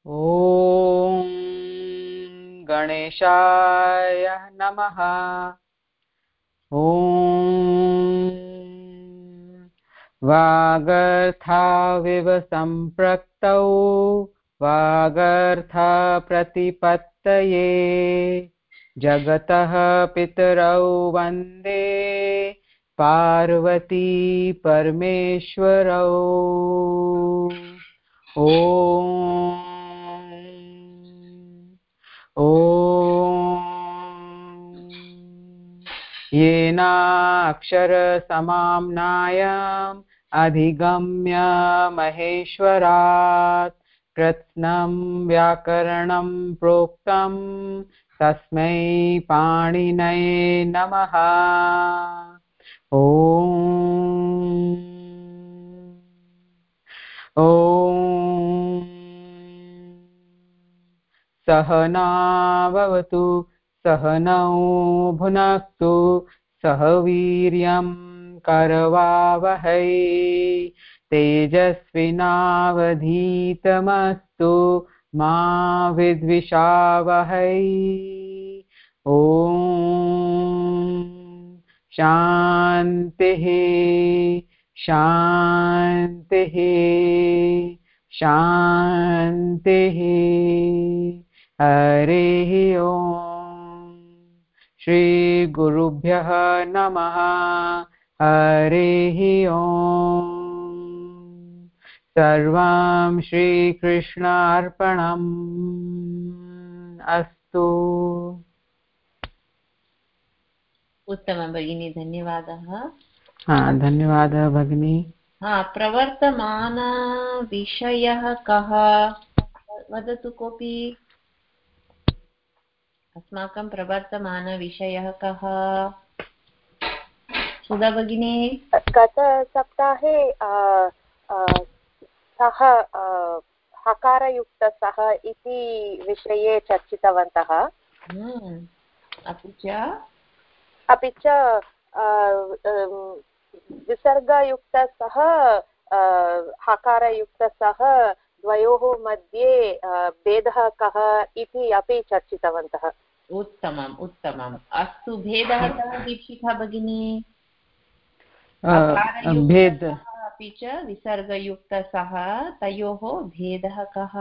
ॐ गणेशाय नमः। ॐ वागर्थाविव सम्पृक्तौ वागर्थप्रतिपत्तये जगतः पितरौ वन्दे पार्वती परमेश्वरौ। ॐ येनाक्षरसमाम्नायम् अधिगम्य महेश्वरात् कृत्स्नं व्याकरणं प्रोक्तं तस्मै पाणिनये नमः। ॐ सहना भवतु सहनौ भुनक्तु सह वीर्यं करवावहै तेजस्विनावधीतमस्तु मा विद्विषावहै। ॐ शान्तिः शान्तिः शान्तिः। हरिः ओम्। श्रीगुरुभ्यः नमः। हरिः ओम्। सर्वं श्रीकृष्णार्पणम् अस्तु। उत्तमं भगिनी, धन्यवादः। धन्यवादः भगिनी। प्रवर्तमानविषयः कः वदतु कोऽपि। अस्माकं प्रवर्तमानविषयः कः? सुधा भगिनी। गतसप्ताहे सः हकारयुक्तसः इति विषये चर्चितवन्तः। अपि च विसर्गयुक्तसः हकारयुक्तसः द्वयोः मध्ये भेदः कः इति अपि चर्चितवन्तः। उत्तमम् उत्तमम्। अस्तु, भेदः कः दीक्षिता भगिनी? भेद अपि च विसर्गयुक्तसः, तयोः भेदः कः?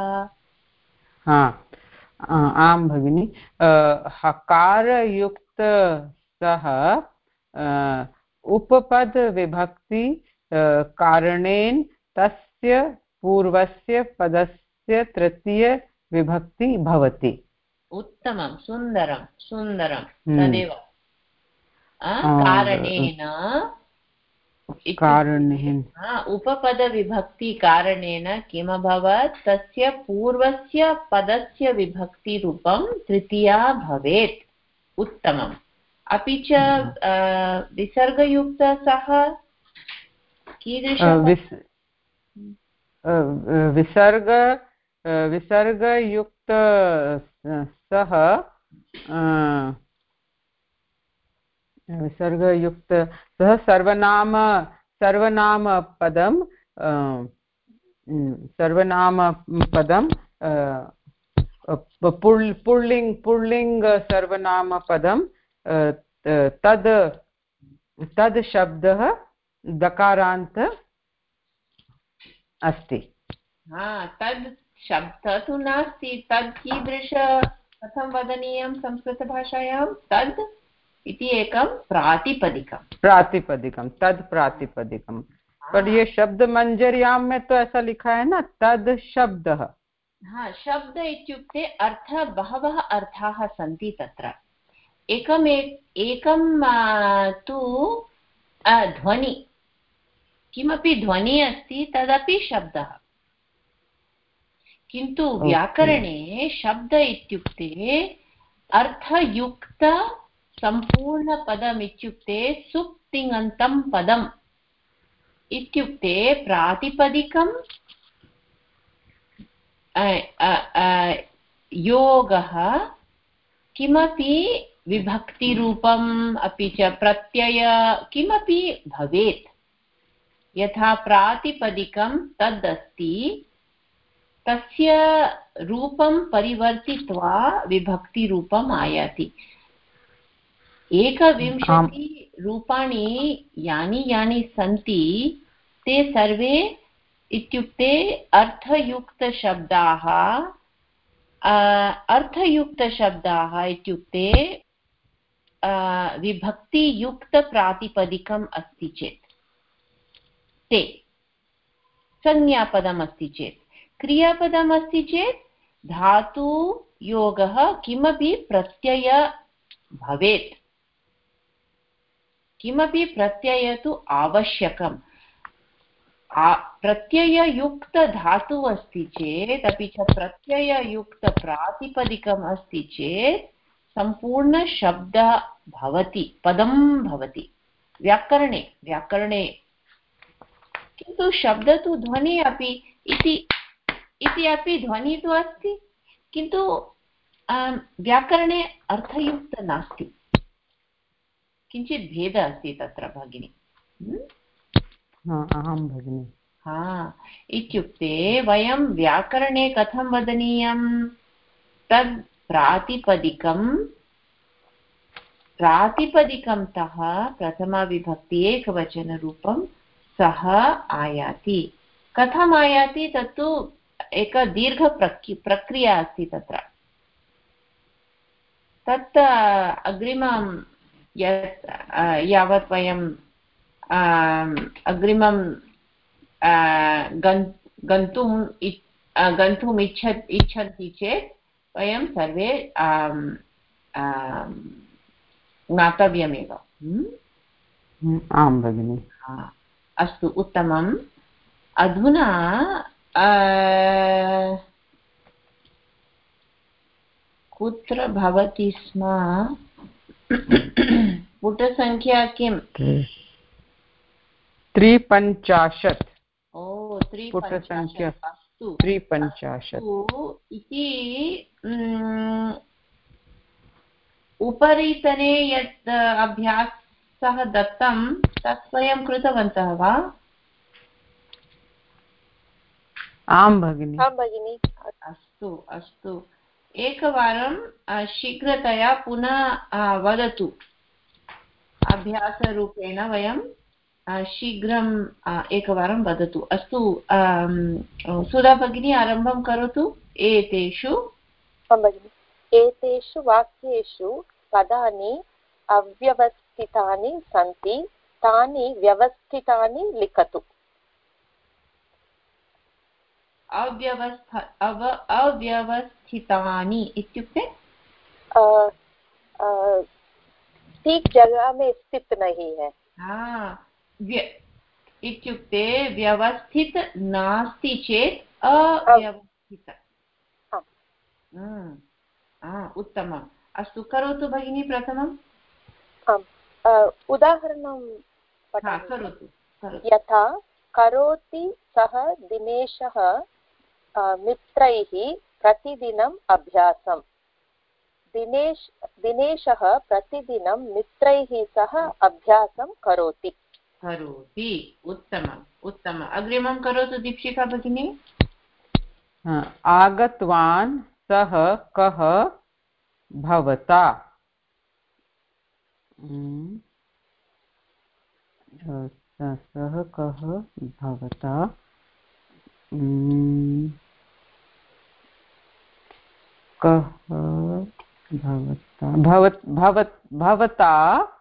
आं भगिनि। हकारयुक्त सः उपपद विभक्ति कारणेन तस्य पूर्वस्य पदस्य तृतीय विभक्ति भवति। उत्तमं, सुन्दरं सुन्दरं। तदेव कारणेन उपपदविभक्ति कारणेन किमभवत्? तस्य पूर्वस्य पदस्य विभक्तिरूपं तृतीया भवेत्। उत्तमम्। अपि च विसर्गयुक्तसः कीदृश? विसर्गयुक्त सः विसर्गयुक्त सः सर्वनामपदं पुल्लिङ्ग सर्वनामपदं तद् शब्दः दकारान्त अस्ति। तद् शब्दः तु नास्ति। तद् कीदृश, कथं वदनीयं संस्कृतभाषायां? तद् इति एकं प्रातिपदिकं तद् प्रातिपदिकं। पर ये शब्द मंजरियां में तो ऐसा लिखा है ना, तद् शब्दः। शब्द इत्युक्ते अर्थ, बहवः अर्थाः सन्ति तत्र। एकं तु ध्वनि, किमपि ध्वनि अस्ति तदपि शब्दः। किन्तु व्याकरणे शब्द इत्युक्ते अर्थयुक्त सम्पूर्णपदम् इत्युक्ते सुप्तिङन्तं पदम् इत्युक्ते प्रातिपदिकं योगः, किमपि विभक्तिरूपम् अपि च प्रत्यय किमपि भवेत्। यथा प्रातिपदिकं तद् अस्ति, तस्य रूपं परिवर्तित्वा विभक्तिरूपम् आयाति। 21 रूपाणि यानि यानि सन्ति ते सर्वे इत्युक्ते अर्थयुक्तशब्दाः। अर्थयुक्तशब्दाः इत्युक्ते विभक्तियुक्तप्रातिपदिकम् अस्ति चेत् ते संज्ञापदम् अस्ति चेत्, क्रियापदम् अस्ति चेत् धातुयोगः किमपि प्रत्यय भवेत्, किमपि प्रत्यय तु आवश्यकम्। प्रत्यययुक्तधातुः अस्ति चेत् अपि च प्रत्यययुक्तप्रातिपदिकम् अस्ति चेत् सम्पूर्णशब्दः भवति, पदं भवति व्याकरणे। किन्तु शब्द तु ध्वनि अपि इति अपि ध्वनि तु अस्ति, किन्तु व्याकरणे अर्थयुक्त नास्ति। किञ्चित् भेदः अस्ति तत्र भगिनि। आं भगिनि। इत्युक्ते वयं व्याकरणे कथं वदनीयं, तद् प्रातिपदिकं तः प्रथमाविभक्ति एकवचनरूपं सः आयाति। कथम् आयाति तत्तु एक दीर्घ प्रक्रिया अस्ति तत्र। तत् अग्रिमं यावत् वयं अग्रिमं गन्तुम् इच्छन्ति चेत् वयं सर्वे ज्ञातव्यमेव। आं भगिनि। अस्तु, उत्तमम्। अधुना कुत्र भवति स्म? पुटसङ्ख्या किम्? 350। ओ, 350। अस्तु, 350 इति उपरितने यत् अभ्यासः दत्तं तत् वयं कृतवन्तः वा? आं भगिनि। अस्तु, एकवारं शीघ्रतया पुनः वदतु। अभ्यासरूपेण वयं शीघ्रं एकवारं वदतु। अस्तु, सुधा भगिनी आरम्भं करोतु। एतेषु वाक्येषु पदानि अव्यवस्थितानि सन्ति, तानि व्यवस्थितानि लिखतु। अव्यवस्थितानि इत्युक्ते ठीक जगह में स्थित नहीं है। इत्युक्ते व्यवस्थित नास्ति चेत् अव्यवस्थित। उत्तमम्। अस्तु, करोतु भगिनी प्रथमम्। उदाहरणं करोतु। यथा करोति सः दिनेशः मित्रैः प्रतिदिनम् अभ्यासम्। दिनेशः प्रतिदिनं मित्रैः सह अभ्यासं करोति। उत्तमम्। अग्रिमं करोतु दीक्षिका भगिनी। आगतवान् सः कः भवता। सः कः भवता। कः भवता।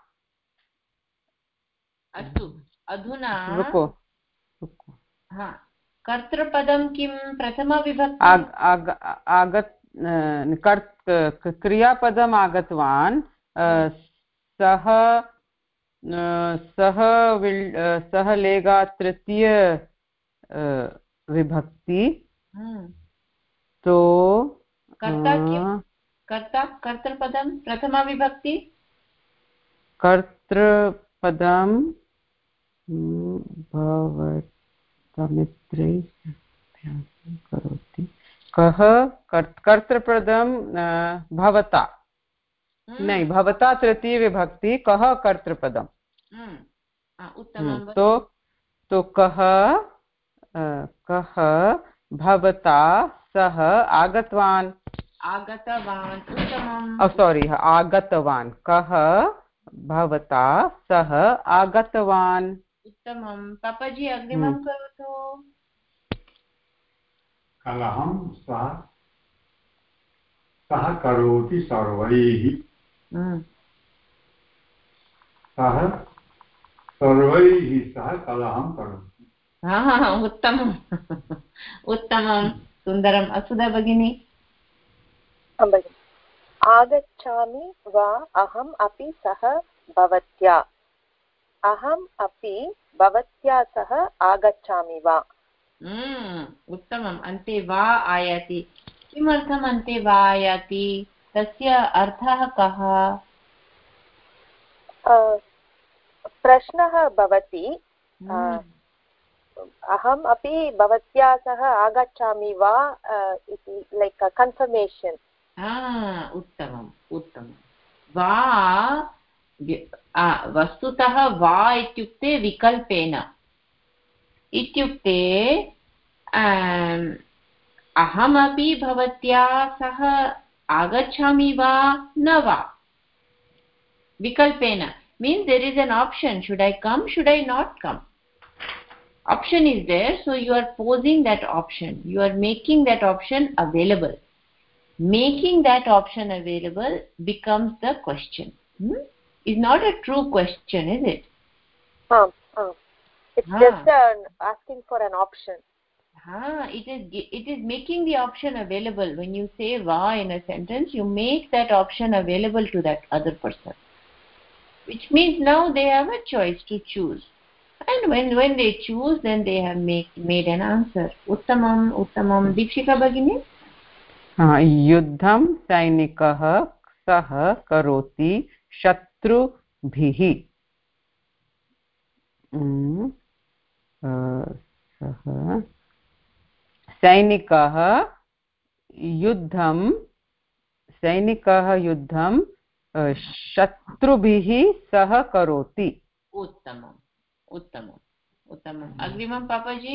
अस्तु, अधुना रुको। कर्तृपदं किं? प्रथमाविभक्ति। क्रियापदम् आगतवान्। सः लेगा तृतीय विभक्ति। तो कर्तृपदं प्रथमाविभक्ति। कर्तृपदं भवतमित्रैः अभ्यासं करोति। कः कर्तृपदं भवता। नहीं, भवता तृतीय विभक्ति। कः कर्तृपदम्। उत्तमं। तो कः भवता सह आगतवान् सॉरी आगतवान् कः भवता सह आगतवान् उत्तमं पापाजी अग्रिमं करोतु कलहं सः करोति सर्वैः सः सर्वैः सह कलहं करोति उत्तमम् उत्तमं सुन्दरम् असुधा भगिनी आगच्छामि वा अहम् अपि सह भवत्या अहम् अपि भवत्या सह आगच्छामि वा उत्तमम् अन्ते वा आयाति किमर्थम् अन्ते वा आयाति तस्य अर्थः कः प्रश्नः भवति अहम् अपि भवत्या सह आगच्छामि वा इति लैक् कन्फर्मेशन् उत्तमम् उत्तमं वा वस्तुतः वा इत्युक्ते विकल्पेन इत्युक्ते अहमपि भवत्या सह आगच्छामि वा न वा विकल्पेन means there is an option, should I come, should I not come. Option is there, so you are posing that option, you are making that option available. Making that option available becomes the question. Is not a true question, is it? It's just asking for an option. It is making the option available. When you say va in a sentence, you make that option available to that other person, which means now they have a choice to choose, and when they choose, then they have made an answer. Uttamam uttamam. Deepshika Bhagini. युद्धं सैनिकः सह करोति शत्रुभिः सैनिकः युद्धं शत्रुभिः सह करोति उत्तमम् उत्तमम् उत्तमम् अग्रिमं पापाजी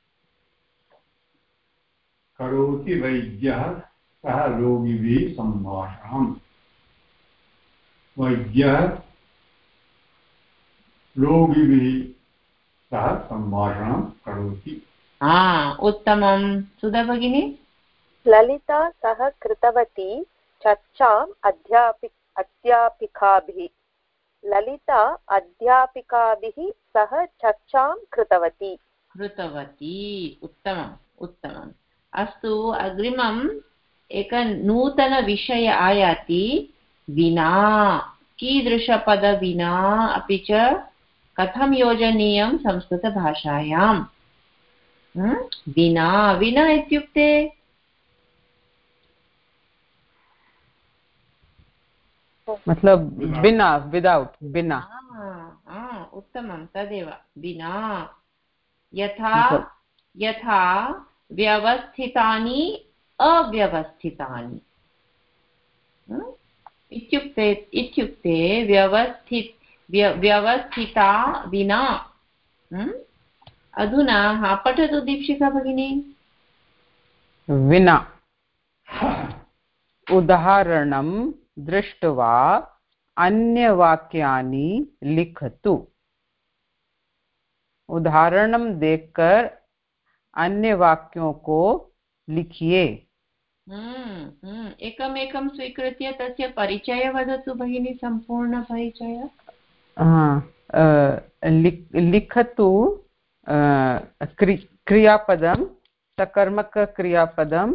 करोति वैद्यः सह रोगिभिः सम्भाषणम् वैद्यः रोगिभिः सह सम्भाषणं करोति उत्तमं सुधा भगिनी ललिता सह कृतवती चर्चाम् अध्यापिकाभिः ललिता अध्यापिकाभिः सह चर्चां कृतवती उत्तमम् उत्तमम् अस्तु अग्रिमम् एक नूतनविषय आयाति विना कीदृशपद विना अपि च कथं योजनीयं संस्कृतभाषायां विना विना इत्युक्ते मतलब बिना विदाउट बिना उत्तमं तदेव विना यथा व्यवस्थितानि अव्यवस्थितानि इत्युक्ते व्यवस्थिता विना अधुना पठतु दीक्षिका भगिनी विना उदाहरणं दृष्ट्वा अन्यवाक्यानि लिखतु उदाहरणं देखकर अन्य वाक्यों को लिखिए एकमेकं स्वीकृत्य तस्य परिचय वदतु भगिनी सम्पूर्ण परिचय लिखतु क्रियापदं सकर्मक क्रियापदं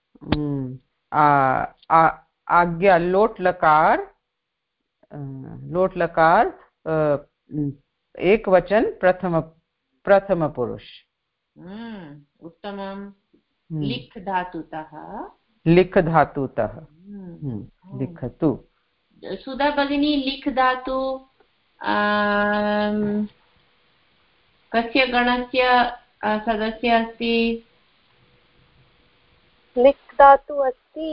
आज्ञा लोट लकार एक वचन प्रथम पुरुष उत्तमं लिख धातुतः लिखतु सुधा भगिनी लिख धातु कस्य गणस्य सदस्य अस्ति लिख् धातु अस्ति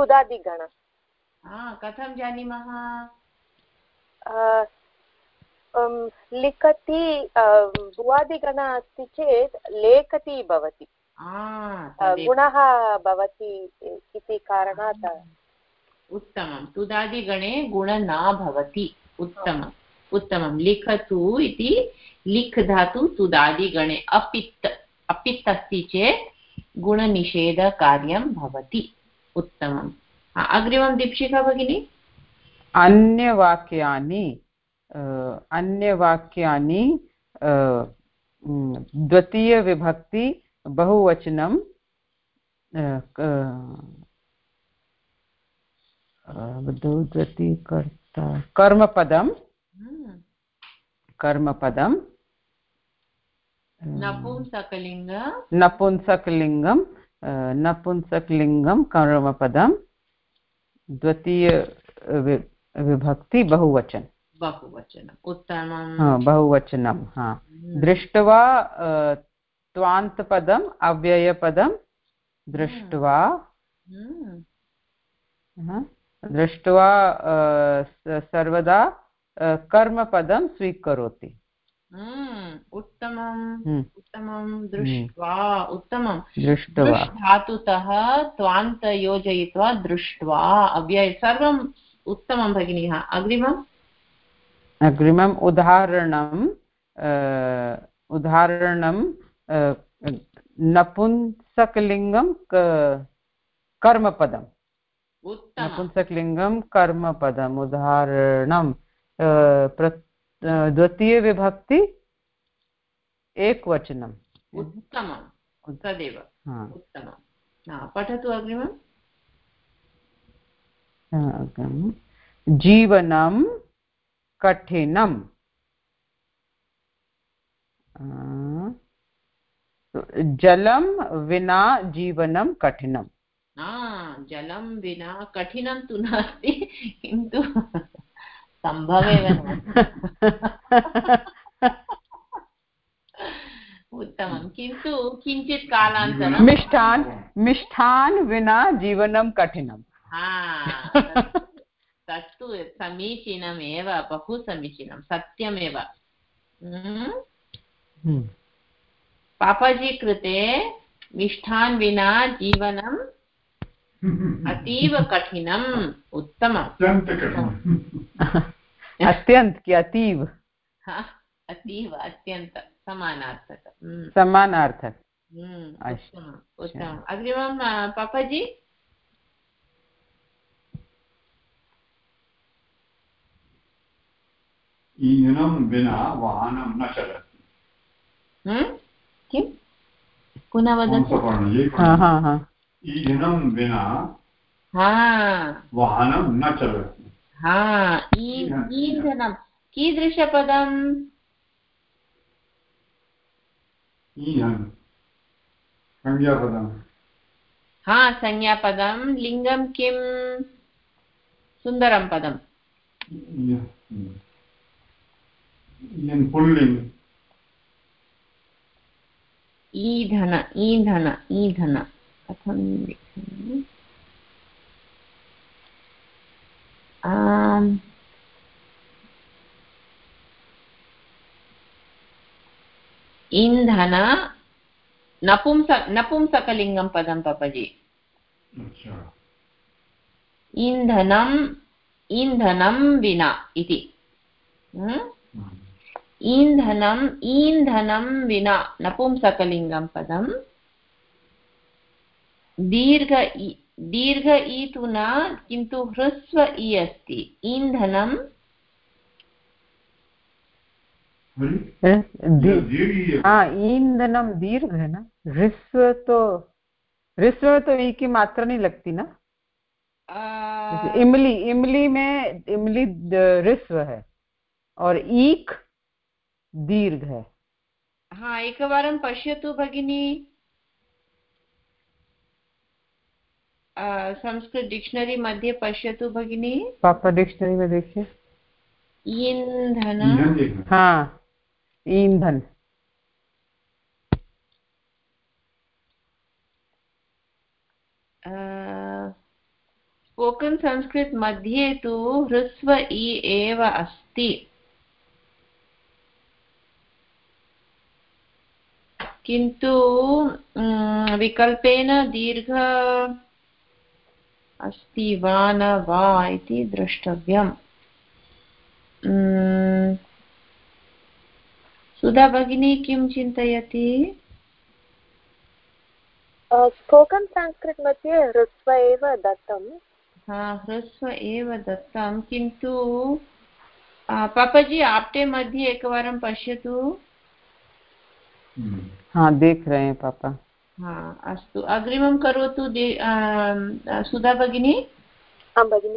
सुधादिगण कथं जानीमः लिखति भुवादिगण अस्ति चेत् लेखति भवति गुणः भवति इति कारणात् उत्तमं तुदादिगणे गुण न भवति उत्तमम् उत्तमं लिखतु इति लिख् धातु तुदादिगणे अपित् अस्ति चेत् गुणनिषेधकार्यं भवति उत्तमम् अग्रिमं दीक्षिका भगिनी अन्यवाक्यानि द्वितीयविभक्ति बहुवचनं कर्मपदं नपुंसकलिङ्गं कर्मपदं द्वितीय विभक्ति बहुवचनम् उत्तमं बहुवचनं दृष्ट्वा त्वान्तपदम् अव्ययपदं दृष्ट्वा सर्वदा कर्मपदं स्वीकरोति उत्तमं दृष्ट्वा उत्तमं दृष्ट्वा धातुतः त्वान्त योजयित्वा दृष्ट्वा अव्यय सर्वम् उत्तमं भगिनी अग्रिमम् उदाहरणं नपुंसकलिङ्गं कर्मपदम् नपुंसकलिङ्गं कर्मपदम् उदाहरणं द्वितीयविभक्ति एकवचनम् उत्तमं तदेव उत्तमं पठतु अग्रिमम् जीवनं कठिनं जलं विना जीवनं कठिनं जलं विना कठिनं तु नास्ति किन्तु सम्भवेव उत्तमं किन्तु किञ्चित् कालान्तरं मिष्टान् विना जीवनं कठिनं तत्तु समीचीनमेव बहु समीचीनं सत्यमेव पापाजी कृते मिष्टान् विना जीवनं अतीव कठिनम् उत्तमम् अतीव अत्यन्त समानार्थक उत्तमम् अग्रिमं पापाजी ईंधनं विना वाहनं न चलति किं पुनः वदतु ईंधनं विना वाहनं न चलति ईंधनं कीदृशपदम् संज्ञापदं लिङ्गं किं सुन्दरं पदम् पुल्लिङ्ग ईंधन कथं लिखामि ईंधन नपुंसकलिङ्गं पदं पापाजी ईंधनं विना इति ईंधनं विना नपुंसकलिङ्गं पदं दीर्घ ई तु न किन्तु ह्रस्व ई अस्ति ईंधनं ईंधनं दीर्घ है ना ह्रस्व तो ई की मात्रा नहीं लगती ना इमली में इमली ह्रस्व है और ईक दीर्घ है एकवारं पश्यतु भगिनी संस्कृत डिक्शनरी मध्ये पश्यतु भगिनी पापा डिक्शनरी में देखिए ईंधन ईंधन स्पोकन संस्कृत मध्ये तु ह्रस्व ई एव अस्ति किन्तु विकल्पेन दीर्घ अस्ति वा न वा इति द्रष्टव्यम्। सुधा भगिनी किं चिन्तयति? स्पोकन् संस्कृत मध्ये ह्रस्व एव दत्तं। ह्रस्व एव दत्तं, किन्तु पापाजी आप्टे मध्ये एकवारं पश्यतु। हाँ, देख रहे हैं पापा। हाँ, अस्तु, अग्रिमं करोतु सुधा भगिनी। आं भगिनि।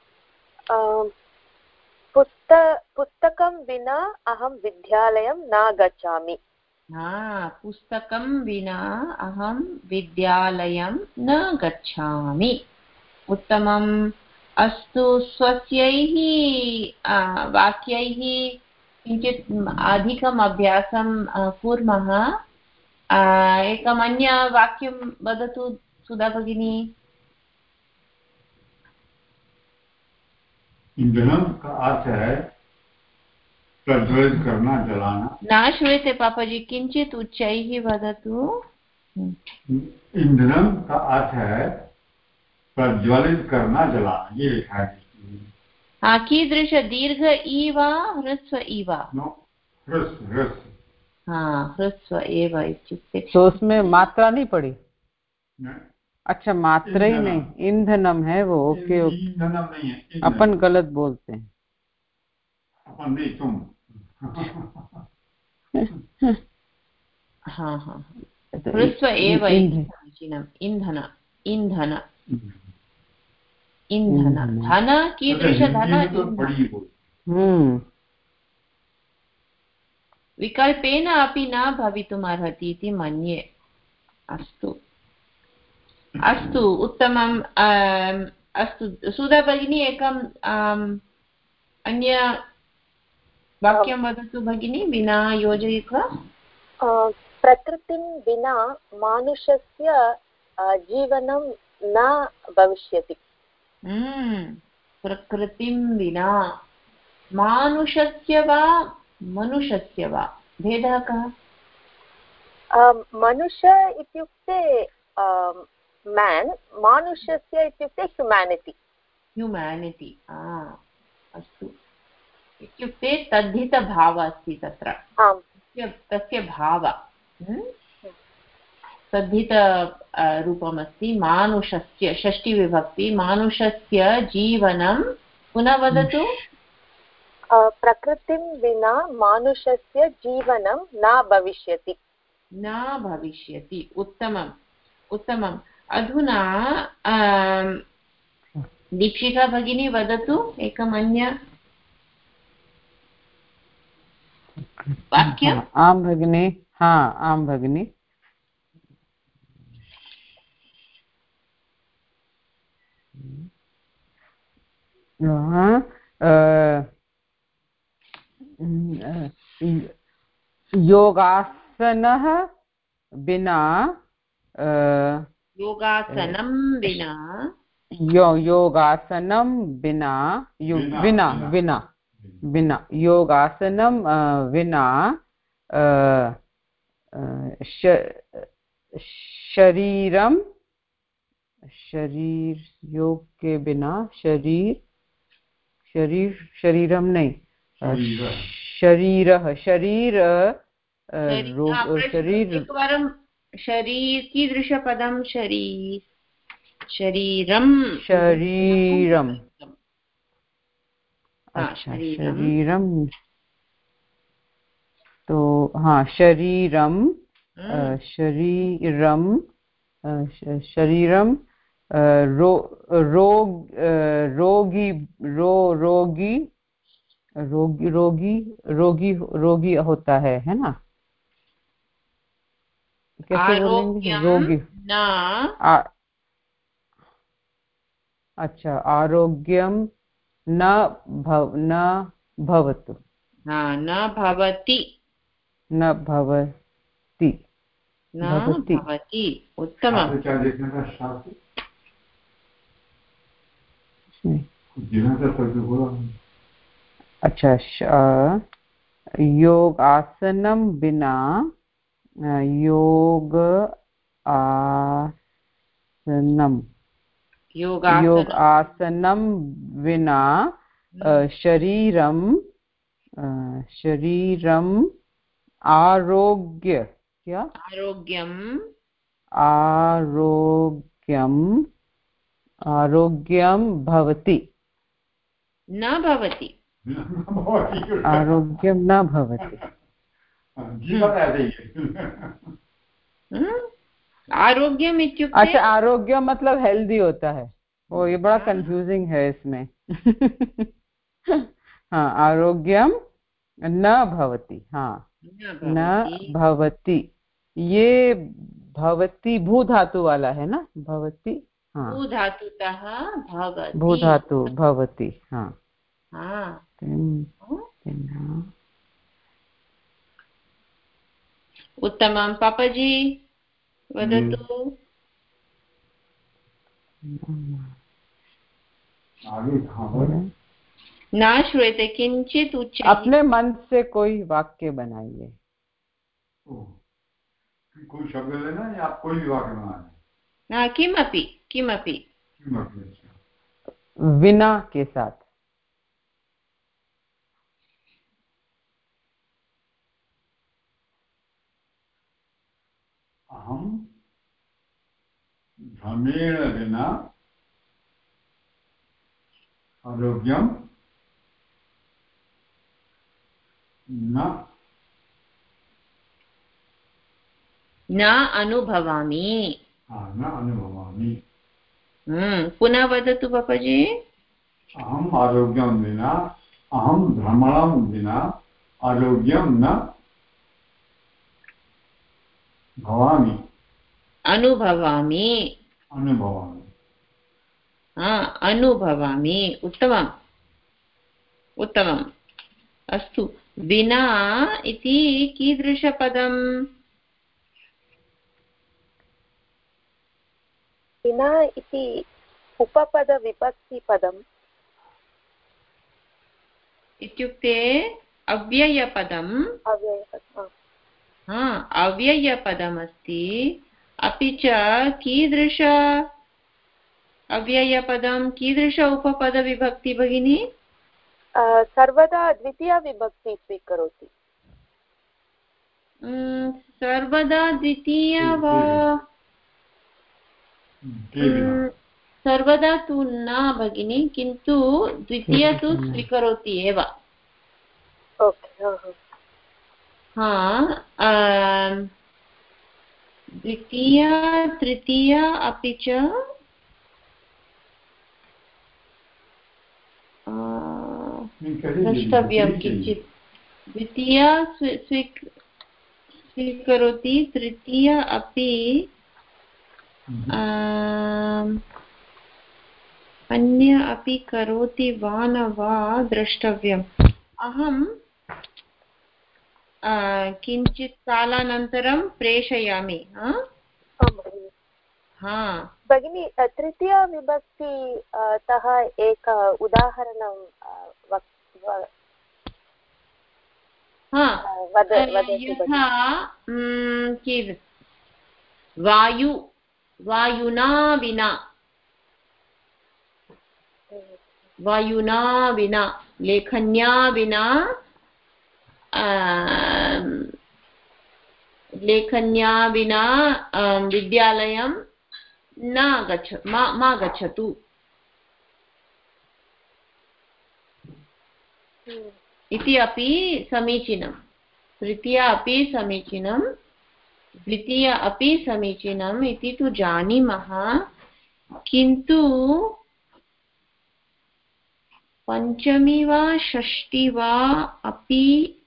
पुस्तकं विना अहं विद्यालयं न गच्छामि। पुस्तकं विना अहं विद्यालयं न गच्छामि। उत्तमम्। अस्तु, स्वस्यैः वाक्यैः किञ्चित् अधिकम् अभ्यासं कुर्मः। एकम् अन्य वाक्यं वदतु सुधा भगिनी। ईंधनम का अर्थ है प्रज्वलित करना, जलाना। न श्रूयते पापाजी, किञ्चित् उच्चैः वदतु। ईंधनम का अर्थ है प्रज्वलित करना, जलाना, ये लिखा है। कीदृश, दीर्घ ई वा ह्रस्व ई वा? ह्रस्व एव इत्युक्ते। तो उसमें मात्रा नहीं पड़ी? अच्छा, मात्रा ही नहीं, ईंधनम है वो। ओके ओके, ईंधनम नहीं है, अपन गलत बोलते हैं। अपन नहीं, तुम। ह्रस्व एव समीचीनम्। ईंधन, ईंधन, ईंधन। धन, कीदृश धन? विकल्पेन अपि न भवितुम् अर्हति इति मन्ये। अस्तु अस्तु, उत्तमम्। अस्तु सुधा भगिनी, एकम् अन्य वाक्यं वदतु भगिनी, विना योजयित्वा। प्रकृतिं विना मानुषस्य जीवनं न भविष्यति। प्रकृतिं विना मानुषस्य वा मनुष्यस्य वा भेदः कः? मनुष्य इत्युक्ते मैन्, मानुषस्य इत्युक्ते ह्युमानिटि। ह्युमानिटि, अस्तु, इत्युक्ते तद्धितभावः अस्ति तत्र। तस्य भाव तद्धित रूपमस्ति। मानुषस्य, षष्टिविभक्ति, मानुषस्य जीवनं, पुनः वदतु। प्रकृतिं विना मानुषस्य जीवनं न भविष्यति। न भविष्यति। उत्तमम् उत्तमम्। अधुना दीक्षिका भगिनी वदतु एकम् अन्य वाक्यम्। आं भगिनी, हाँ आं भगिनी। योगासनः बिना, योगासनं विना, योगासनं बिना, विना विना विना योगासनं विना शरीरम, शरीर योग के बिना शरीरम नहीं, शरीरः, शरीर एकवारं शरीर, कीदृशपदं? शरीरं, शरीरम। तो हाँ, शरीरम, शरीरम रोगी होता है ना? कैसे बोलेंगे? रोगी अच्छा, आरोग्यम न भवतु, न भवति, न भवति, न भवति। उत्तमम्। अच्छा, योगासनं बिना योग आसनम योगासनं विना शरीरम आरोग्य क्या आरोग्यम भवति न भवति आरोग्यम न भवति आरोग्यम इत्युक्ते अच्छा आरोग्य मतलब हेल्दी होता है वो ये बड़ा कंफ्यूजिंग है इसमें हाँ आरोग्यम न भवति हाँ न भवति ये भवति भू धातु वाला है ना भवति हाँ भू धातुतः भवति भू धातु भवति हाँ उत्तमं पापाजी वदतु न श्रूयते किंचित उच्चैः अपने मन से कोई वाक्य बनाइए कोई शब्द लेना या आप कोई भी वाक्य बनाना हाँ किमपि विना के साथ अहम भ्रमेण विना आरोग्यम न अनुभवामि पुनः वदतु पापाजी अहम आरोग्यम विना अहम भ्रमणं विना आरोग्यम न भवामि अनुभवामि अनुभवामि उत्तमम् अस्तु विना इति कीदृशपदम् विना इति उपपदविभक्तिपदम् इत्युक्ते अव्ययपदम् अव्ययपदमस्ति अपि च कीदृश अव्ययपदं कीदृश उपपदविभक्ति भगिनी सर्वदा द्वितीया विभक्ति स्वीकरोति सर्वदा द्वितीया वा सर्वदा तु न भगिनी किन्तु द्वितीया तु स्वीकरोति एव द्वितीया तृतीया अपि च द्रष्टव्यं किञ्चित् द्वितीया स्वीकरोति तृतीया अपि अन्य अपि करोति वा न वा द्रष्टव्यम् अहं किञ्चित् कालानन्तरं प्रेषयामि भगिनी तृतीया विभक्ति तः एक उदाहरणं वायुना विना लेखन्या विना विद्यालयं मा गच्छतु इति अपि समीचीनं तृतीया अपि समीचीनं द्वितीया अपि समीचीनम् इति तु जानीमः किन्तु पञ्चमी वा षष्ठी वा अपि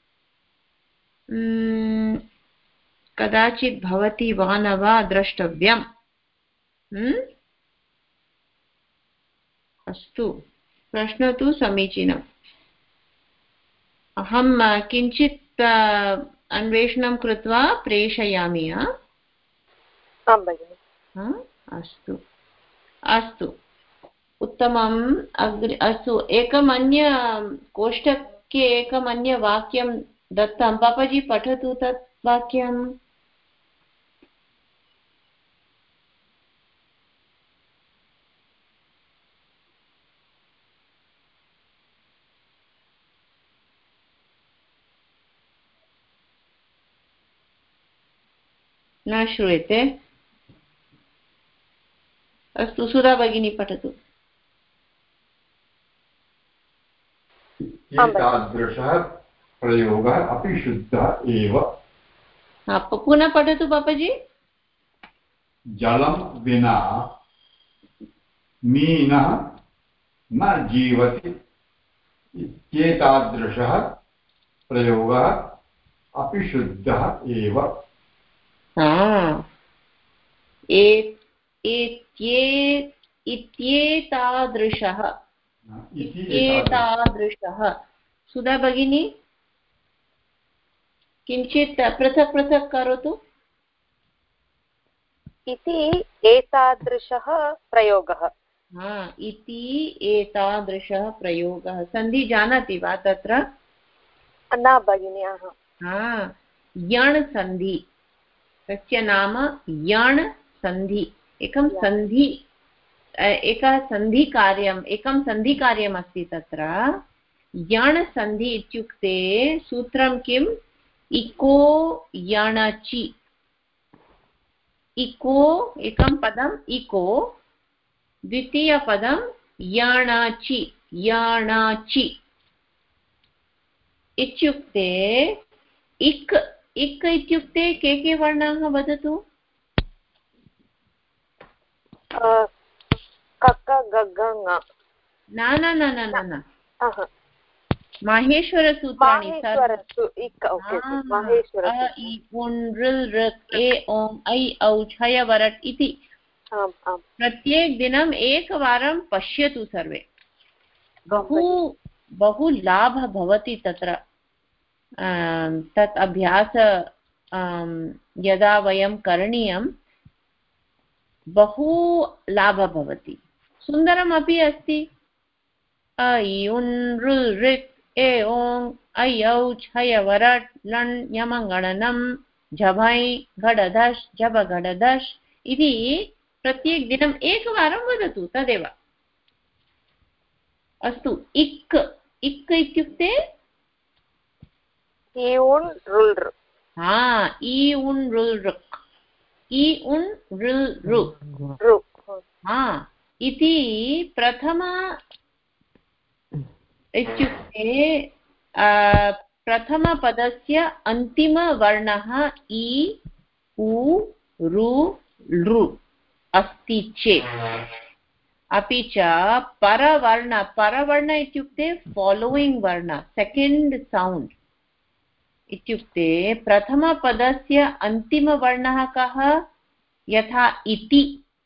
कदाचित् भवति वा न वा द्रष्टव्यम् अस्तु प्रश्न तु समीचीनम् अहं किञ्चित् अन्वेषणं कृत्वा प्रेषयामि अस्तु अस्तु उत्तमम् अस्तु एकमन्य कोष्टके एकमन्य वाक्यं दत्तं पापाजी पठतु तत् वाक्यम् न श्रूयते। अस्तु, सुधा भगिनी पठतु। एतादृशः प्रयोगः अपि शुद्धः एव। पुनः पठतु पापाजी। जलं विना मीनः न जीवति इत्येतादृशः प्रयोगः अपि शुद्धः एव। इत्येतादृशः। सुधा भगिनी किञ्चित् पृथक् पृथक् करोतु। इति एतादृशः प्रयोगः। इति एतादृशः प्रयोगः। सन्धि जानाति वा तत्र? न भगिनि। यण् सन्धि, तस्य नाम यण् सन्धि। एकं सन्धिकार्यम् अस्ति तत्र। यण् सन्धि इत्युक्ते सूत्रं किम्? इको यणचि। इको एकं पदम् इको, द्वितीयपदं याणाचि। याणाचि इत्युक्ते इक् इत्युक्ते के वर्णाः वदतु? कक गग ङ। न माहेश्वरसूत्राणि। ऐ औ छय वरट् इति प्रत्येकदिनम् एकवारं पश्यतु सर्वे। बहु लाभः भवति तत्र। तत् अभ्यास यदा वयं करणीयं बहु लाभः भवति। सुन्दरमपि अस्ति। ऐ उन् ऋ ऋक् ए ओङ् ऐ औ छय वरट् लण् यमगणनं झभै घडधश् झब घडधश् इति प्रत्येकदिनम् एकवारं वदतु। तदेव। अस्तु, इक् इत्युक्ते इ उन् ऋ। इ उन् ऋ ऋक्। इ उन् ऋ ऋ इति प्रथम इत्युक्ते प्रथमपदस्य अन्तिमवर्णः इ उ ऋ लृ अस्ति चेत्, अपि च परवर्ण इत्युक्ते फालोइङ्ग् वर्ण, सेकेण्ड् सौण्ड् इत्युक्ते प्रथमपदस्य अन्तिमवर्णः कः? यथा इति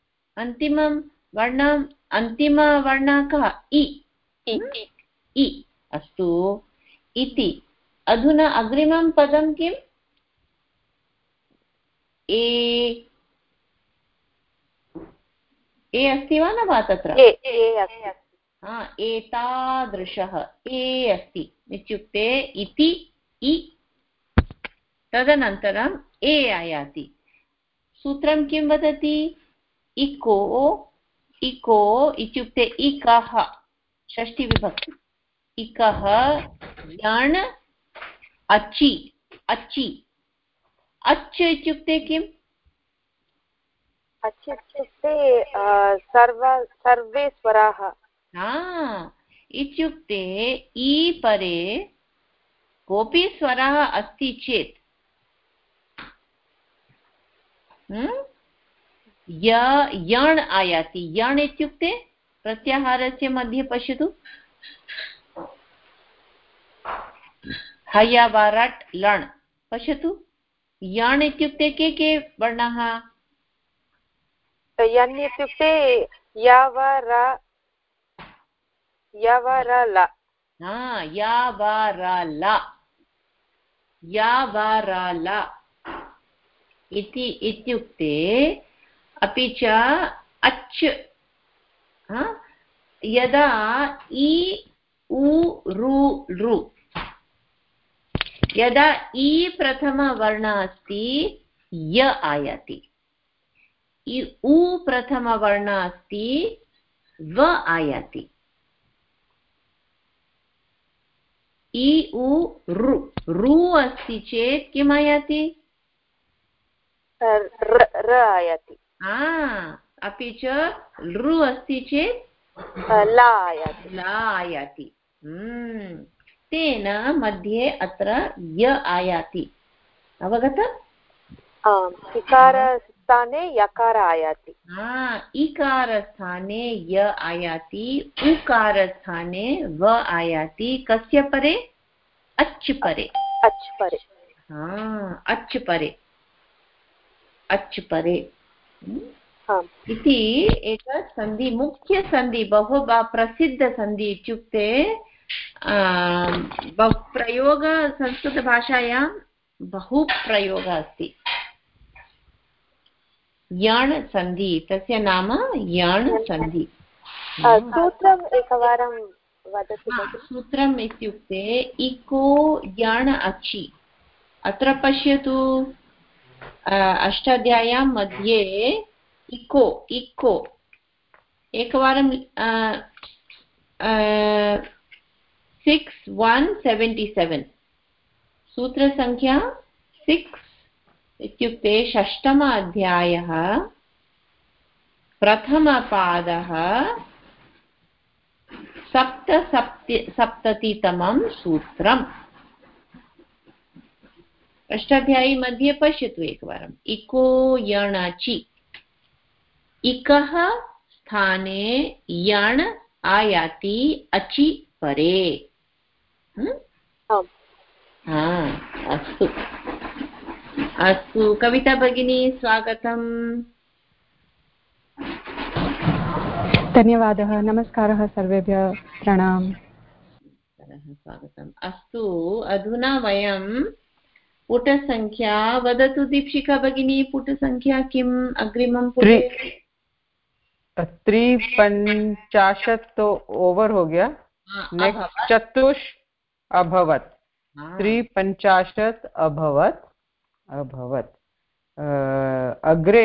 अन्तिमवर्णः कः? इ। अस्तु, इति। अधुना अग्रिमं पदं किम्? ए अस्ति वा न वा तत्र? एतादृशः ए अस्ति इत्युक्ते इति इ, तदनन्तरम् ए आयाति। सूत्रं किं वदति? इको इत्युक्ते इकः, षष्ठी विभक्ति। इकः यण् अचि। अच् इत्युक्ते किम्? अच् इत्युक्ते सर्वे स्वराः। इत्युक्ते इ परे कोऽपि स्वरः अस्ति चेत् यण् आयाति। यण् इत्युक्ते प्रत्याहारस्य मध्ये पश्यतु। हयवरट् लण् पश्यतु। यण् इत्युक्ते के वर्णाः? यण् इत्युक्ते यवरल। यावरल इति इत्युक्ते, अपि च अच् यदा इ उ ऋ लृ, यदा इ प्रथमवर्णः अस्ति य आयाति, उ प्रथमवर्णः अस्ति व आयाति। इ उ ऋ अस्ति चेत् किम् आयाति? र आयाति अपि च लृ अस्ति चेत् ला आयाति ला आयाति तेन मध्ये अत्र य आयाति अवगतम् इकारस्थाने यकार आयाति इकारस्थाने य आयाति उकारस्थाने व आयाति कस्य परे अच् परे अच् परे इति एतत् सन्धि मुख्यसन्धि बहु प्रसिद्धसन्धि इत्युक्ते प्रयोग संस्कृतभाषायां बहु प्रयोगः अस्ति यण् सन्धि तस्य नाम यण् सन्धि सूत्रम् एकवारं वदतु सूत्रम् इत्युक्ते इको यण् अचि अत्र पश्यतु अष्टाध्याय्यां मध्ये इको एकवारं 6177 सूत्रसङ्ख्या 6 इत्युक्ते षष्ठम अध्यायः प्रथमपादः सप्ततितमं सूत्रम् अष्टाध्यायी मध्ये पश्यतु एकवारम् इको यणचि इकः स्थाने यण् आयाति अचि परे अस्तु अस्तु कविता भगिनी स्वागतम् धन्यवादः नमस्कारः सर्वेभ्यः प्रणाम स्वागतम् अस्तु अधुना वयं पुटसङ्ख्या वदतु दीक्षिका भगिनी पुटसङ्ख्या किम् अग्रिमं पुटे 53 तो ओवर हो गया नेक्स्ट चतुष् अभवत् 53 अभवत् अग्रे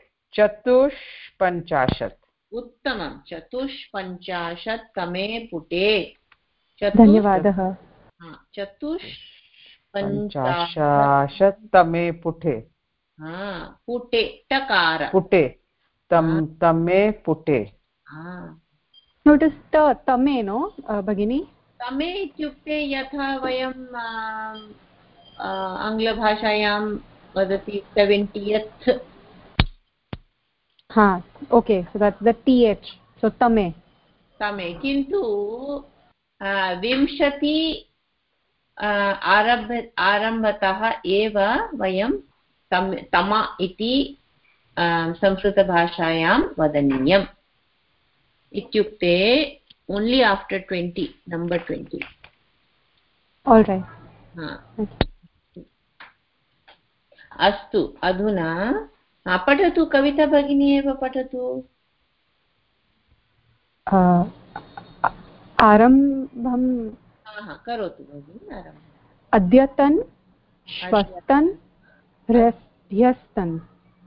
54 उत्तमं 54 तमे पुटे धन्यवादः 54 तमे पुटे पुटे टकार पुटे तमे पुटे नोटिस् तमे नो भगिनी तमे इत्युक्ते यथा वयं आङ्ग्लभाषायां वदति 70th okay so that's the th so तमे किन्तु 20 आरम्भतः एव वयं तम इति संस्कृतभाषायां वदनीयम् इत्युक्ते only after 20 number 20 all right अस्तु अधुना पठतु कविता भगिनी एव पठतु आरम्भं करोतु भगिनी आरम्भम् अद्यतन श्वस्तन ह्यस्तन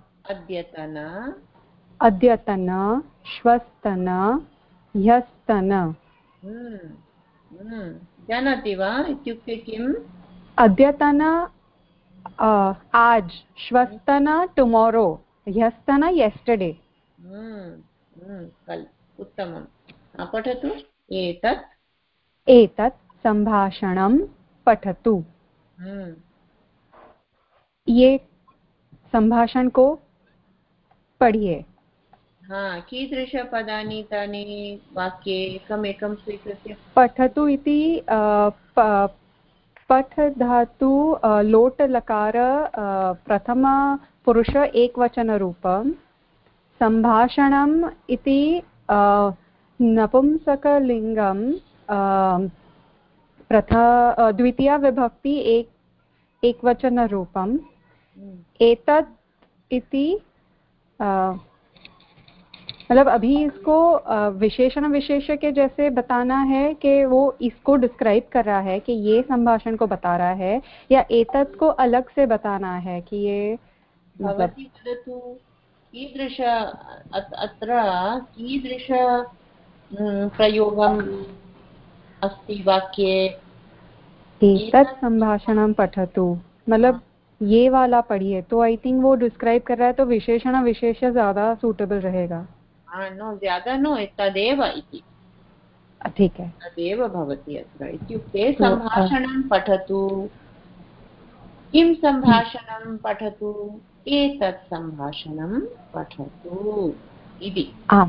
अद्यतन श्वस्तन ह्यस्तन जानाति वा इत्युक्ते किम् अद्यतन आज श्वस्तन टुमारो ह्यस्तन येस्टरडे उत्तमं पठतु एतत् सम्भाषणं पठतु ये संभाषण को पढ़िए कीदृशपदानि तानि वाक्ये एकमेकं स्वीकृत्य पठतु इति पठ धातु लोट लकार प्रथम पुरुष एकवचनरूपं सम्भाषणम् इति नपुंसकलिङ्गं द्वितीया विभक्ति एकवचनरूपम् एतत् इति मतलब अभी इसको विशेषण विशेष्य के जैसे बताना है कि वो इसको डिस्क्राइब कर रहा है कि ये संभाषण को बता रहा है या एतत् को अलग से बताना है कि ये भवती वदतु कीदृश अत्र कीदृश प्रयोगम् अस्ति वाक्ये एतत् सम्भाषणं पठतु मतलब ये वाला पढ़िए, तो आई थिंक वो डिस्क्राइब कर रहा है, तो विशेषण विशेष्य ज्यादा सूटेबल रहेगा। नो ज्यादा नो, तदेव इति, ठीक है, तदेव भवति अत्र। इत्युक्ते सम्भाषणं पठतु, किं सम्भाषणं पठतु, एतत् सम्भाषणं पठतु इति। आम्,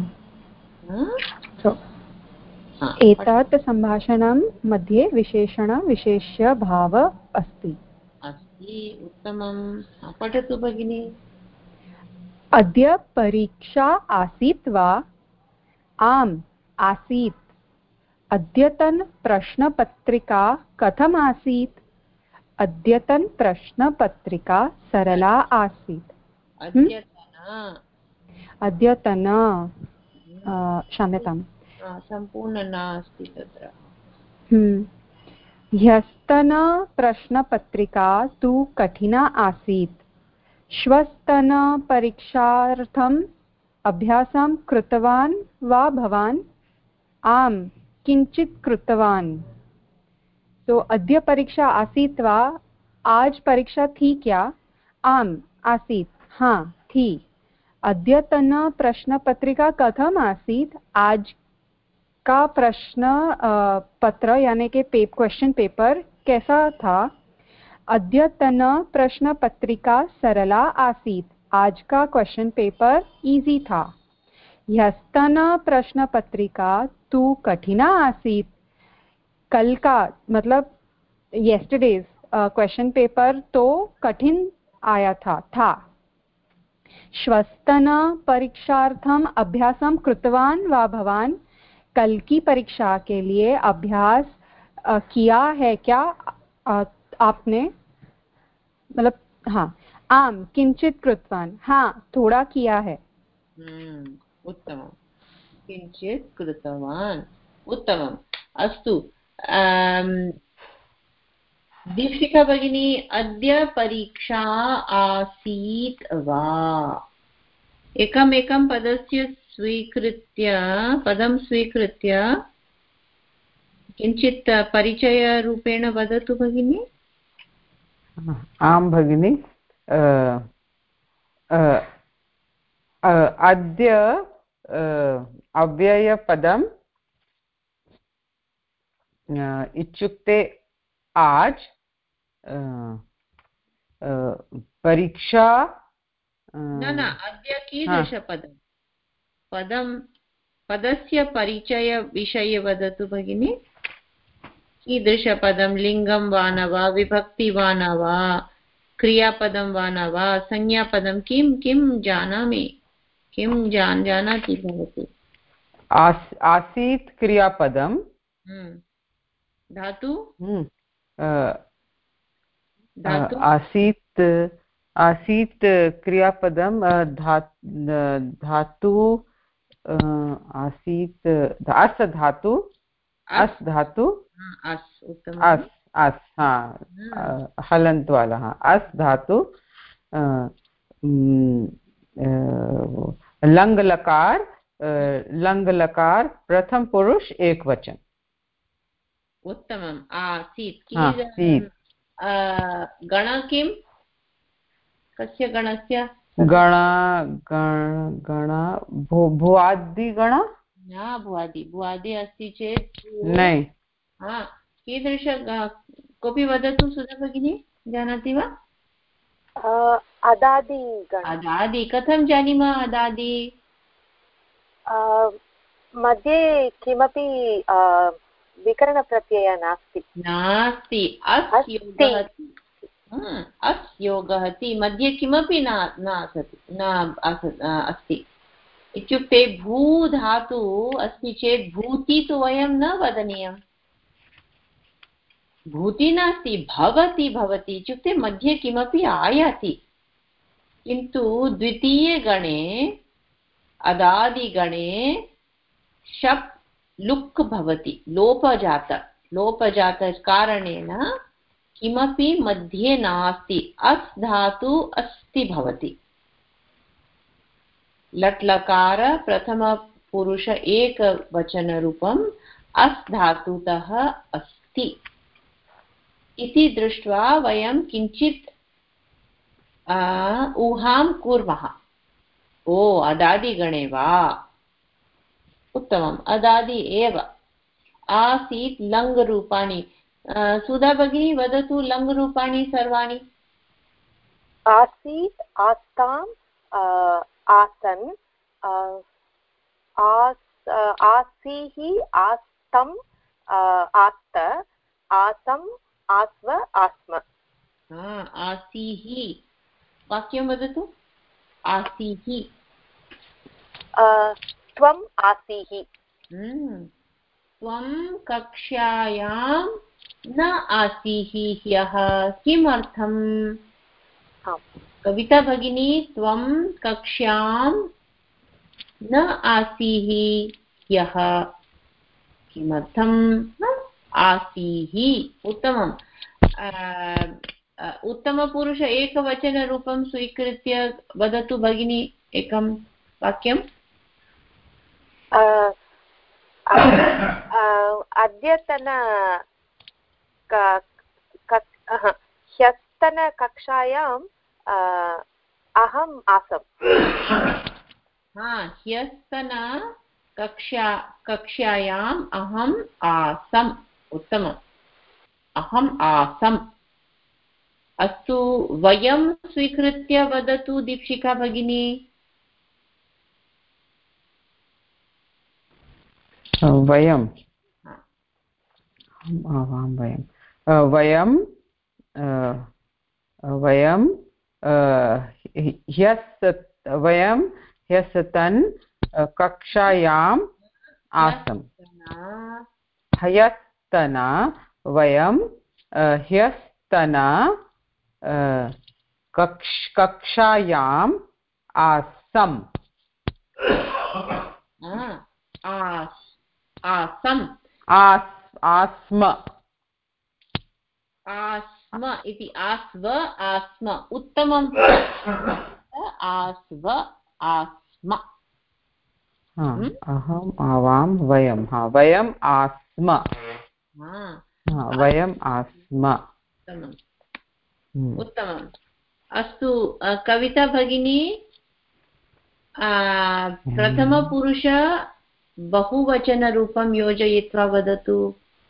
एतत् सम्भाषणं मध्ये विशेषण विशेष्य भाव अस्ति। उत्तमं, पठतु भगिनी। अद्य परीक्षा आसीत् वा? आम्, आसीत्। अद्यतन प्रश्नपत्रिका कथम् आसीत्? अद्यतन प्रश्नपत्रिका सरला आसीत्। अद्यतन क्षम्यताम्, सम्पूर्ण नास्ति तत्र। ह्यस्तन प्रश्नपत्रिका तु कठिना आसीत्। श्वस्तन परीक्षार्थम् अभ्यासं कृतवान् वा भवान्? आम्, किञ्चित् कृतवान्। तो अद्य परीक्षा आसीत् वा? आज परीक्षा थी क्या? आम्, आसीत्। हाँ, थी। अद्यतन प्रश्न पत्रिका कथम आसीत्? आज का प्रश्न पत्र यानी कि क्वेश्चन पेपर कैसा था? अद्यतन प्रश्न पत्रिका सरला आसीत्। आज का क्वेश्चन पेपर इजी था। ह्यस्तन प्रश्न पत्रिका तु कठिना आसीत्। कल का मतलब यस्टरडेज क्वेश्चन पेपर तो कठिन आया था। श्वस्तन परीक्षार्थम अभ्यासं कृतवान् वा भवान्? कल की परीक्षा के लिए अभ्यास किया है क्या आपने? मतलब हाँ, आम किंचित कृतवान्, हाँ थोड़ा किया है। उत्तमं, किंचित कृतवान्, उत्तमम्। अस्तु दीक्षिका भगिनी, अद्य परीक्षा आसीत् वा? एकमेकं पदं स्वीकृत्य किञ्चित् परिचयरूपेण वदतु भगिनी। आं भगिनि, अद्य अव्ययपदम् इत्युक्ते आज, परीक्षा न अद्य कीदृशपदं? पदस्य परिचयविषये वदतु भगिनि। कीदृशपदं? लिङ्गं वा न वा, विभक्ति वा न वा, क्रियापदं वा न वा, संज्ञापदं? किं जानामि, किं जानाति भवती? आसीत् क्रियापदं। धातु? आसीत् क्रियापदं। धातु आसीत्, अस् धातु, अस् धातु, अस् हलन्त वाला, अस् धातु, लंग लकार प्रथम पुरुष एकवचन। उत्तमम्। आसीत्। गण किं? कस्य गणस्य? गण भुवादिगण न, भुवादि अस्ति चेत् नै। कीदृश? कोऽपि वदतु सुधा भगिनी, जानाति वा? अदादि। कथं जानीमः अदादि? मध्ये किमपि विकरणप्रत्ययः नास्ति। अस् योगः ति, मध्ये किमपि न अस्ति। इत्युक्ते भू धातु अस्ति चेत् भूति तु वयं न वदनीयम्। भूति नास्ति, भवति इत्युक्ते मध्ये किमपि आयाति। किन्तु द्वितीयगणे अदादिगणे शप् लुक् भवति, लोपजात कारणेन किमपि मध्ये नास्ति। अस् धातु अस्ति भवति। लट् लकार प्रथमपुरुष एकवचनरूपम् अस् धातुतः अस्ति इति दृष्ट्वा वयं किञ्चित् ऊहां कुर्मः। ओ अदादिगणे वा? उत्तमम्, अदादि एव। आसीत् लङ्रूपाणि। सुधा भगिनी वदतु लङ्रूपाणि सर्वाणि। आसीत्, आस्ताम्, आसन्, आसीः, आस्तम्, आस्त, आसम्, आस्व, आस्म। आसीः, वाक्यं वदतु। आसीः। त्वम् आसीः। त्वं कक्षायां न आसीः ह्यः, किमर्थम्? कविता भगिनी, त्वं कक्षां न आसीः ह्यः, किमर्थं न आसीः? उत्तमम्। उत्तमपुरुष एकवचनरूपं स्वीकृत्य वदतु भगिनी एकं वाक्यम्। अद्यतन ह्यस्तनकक्षायाम् अहम् आसम्। ह्यस्तन कक्षायाम् अहम् आसम्। उत्तमम्, अहम् आसम्। अस्तु, वयं स्वीकृत्य वदतु दीक्षिका भगिनी। वयं वयं वयं ह्यस्तन् कक्षायाम् आसम्। ह्यस्तन वयं ह्यस्तन कक्षायाम् आसम्। आसम्, आस्म, आस्म इति आस्व, आस्म। उत्तमम्। आस्व, आस्म। अहम्, आवां, वयं। वयम् आस्म, वयम् आस्म। उत्तमम्। अस्तु, कविता भगिनी, प्रथमपुरुष बहुवचनरूपं योजयित्वा वदतु।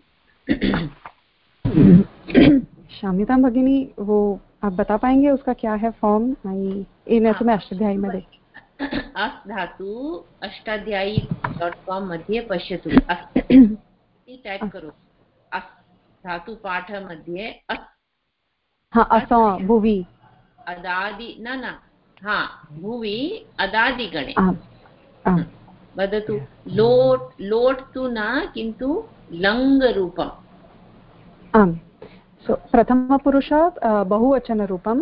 शामिता भगिनी, वो आप बता पाएंगे उसका क्या है फॉर्म? मैं अष्टाध्यायी में अस् धातु अष्टाध्यायी.com मध्ये पश्यतु। अस् इति टैप् करोतु। अस् धातु पाठ मध्ये अस्। भुवि अदादि न भुवि अदादिगणे। वदतु। लोट् तु न, किन्तु लङ् रूपम्। आम्, प्रथमपुरुष बहुवचनरूपम्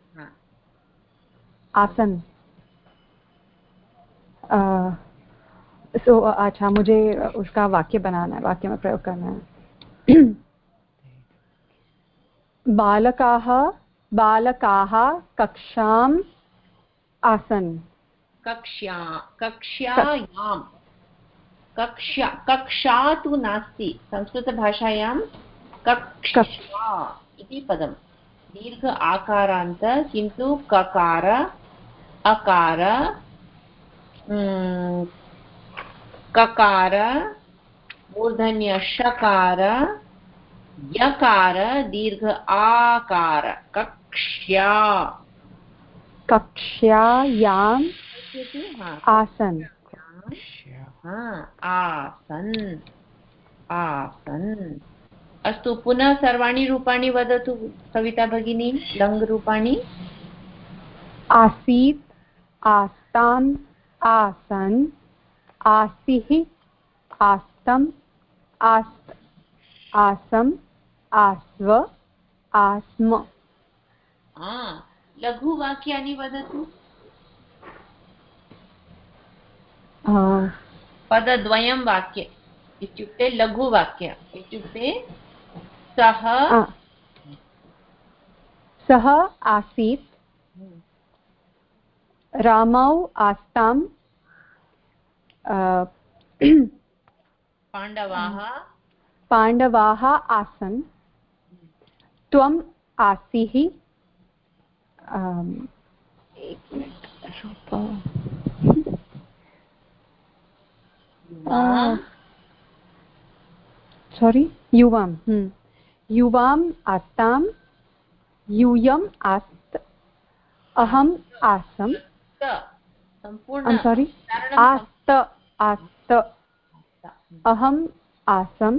आसन्। अच्छा, मुझे उसका वाक्य बनाना है, वाक्य में प्रयोग करना है। बालकाः कक्षाम् आसन्। कक्षायां, कक्षा तु नास्ति संस्कृतभाषायां। कक्षा इति पदं दीर्घ आकारान्त, किन्तु ककार, अकार, ककार, मूर्धन्य शकार, यकार, दीर्घ आकार। कक्ष्या, कक्षायाम् आसन्। आसन्, आसन्। अस्तु, पुनः सर्वाणि रूपाणि वदतु कविता भगिनी, लङ् रूपाणि। आसीत्, आस्ताम्, आसन्, आसीः, आस्तम्, आस्त, आसम्, आस्व, आस्म। लघुवाक्यानि वदतु। पदद्वयं वाक्ये इत्युक्ते लघुवाक्य इत्युक्ते सः आसीत्, रामौ आस्ताम्, पाण्डवाः आसन्, त्वम् आसीः, एक मिनट सॉरी युवाम् आस्तां यूयम् आस्त अहम् आसम् सॉरी आस्त आस्त अहम् आसम्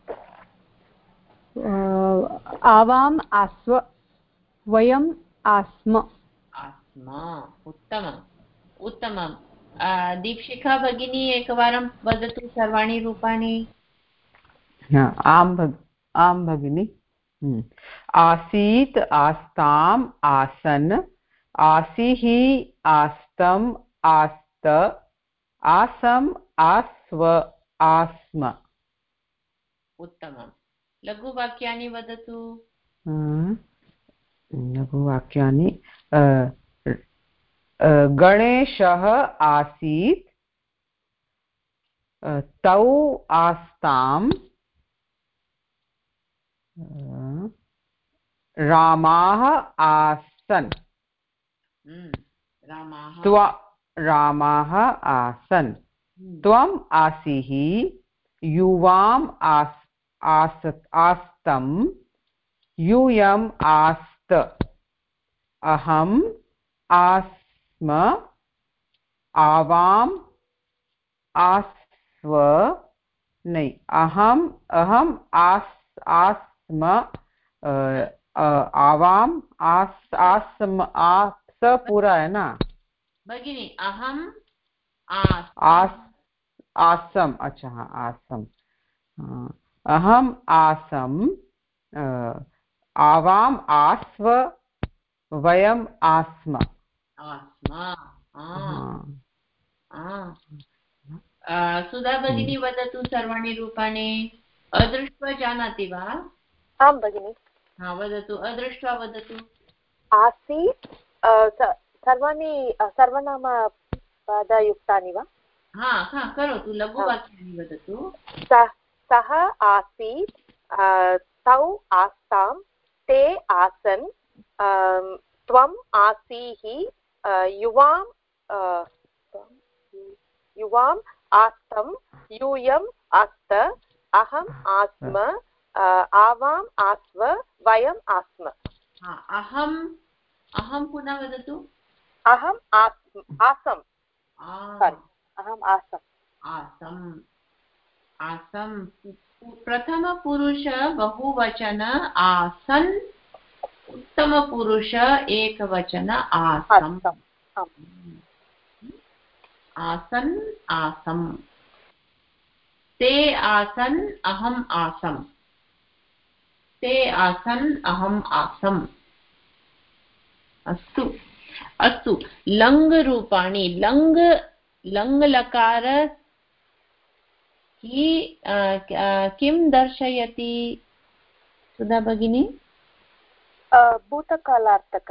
आवाम् आस्व वयम् आस्म उत्तमम् उत्तमम् दीपशिखा भगिनी एकवारं वदतु सर्वाणि रूपाणि आं भगिनी आसीत् आस्ताम् आसन् आसीः आस्तम् आस्त आसम् आस्व आस्म उत्तमं लघुवाक्यानि वदतु लघुवाक्यानि गणेशः आसीत् तौ आस्ताम् रामाः आसन् रामाः आसन् त्वम् आसीः युवाम् आस्तम् यूयम् आस्त अहम् आस्म आवाम् आस्व नहीं अहम् आस्म आवाम आस्म आस पूरा है ना भगिनी अहम आसम अच्छा हाँ आसम अहम आसम आवाम आस्व वयम आस्म सुधा भगिनी वदतु सर्वाणि रूपाणि अदृष्ट्वा जानाति वा आं भगिनि वदतु अदृष्ट्वा वदतु आसीत् सर्वाणि सर्वनामपदयुक्तानि वा करोतु लघुवाक्यानि वदतु सः आसीत् तौ आस्तां ते आसन् त्वम् आसीः युवाम् आस्तं यूयम् आस्त अहम् आस्म आवाम् आस्व वयम् आस्म अहं पुनः वदतु अहम् आसम् अहम् आसम् प्रथमपुरुष बहुवचन आसन् उत्तमपुरुष एकवचन आसम् आसन् आसम् ते आसन् अहम् आसम् ते आसन् अहम् आसम् अस्तु लङ् रूपाणि लङ् लकार किं दर्शयति सुधा भगिनी भूतकालार्थक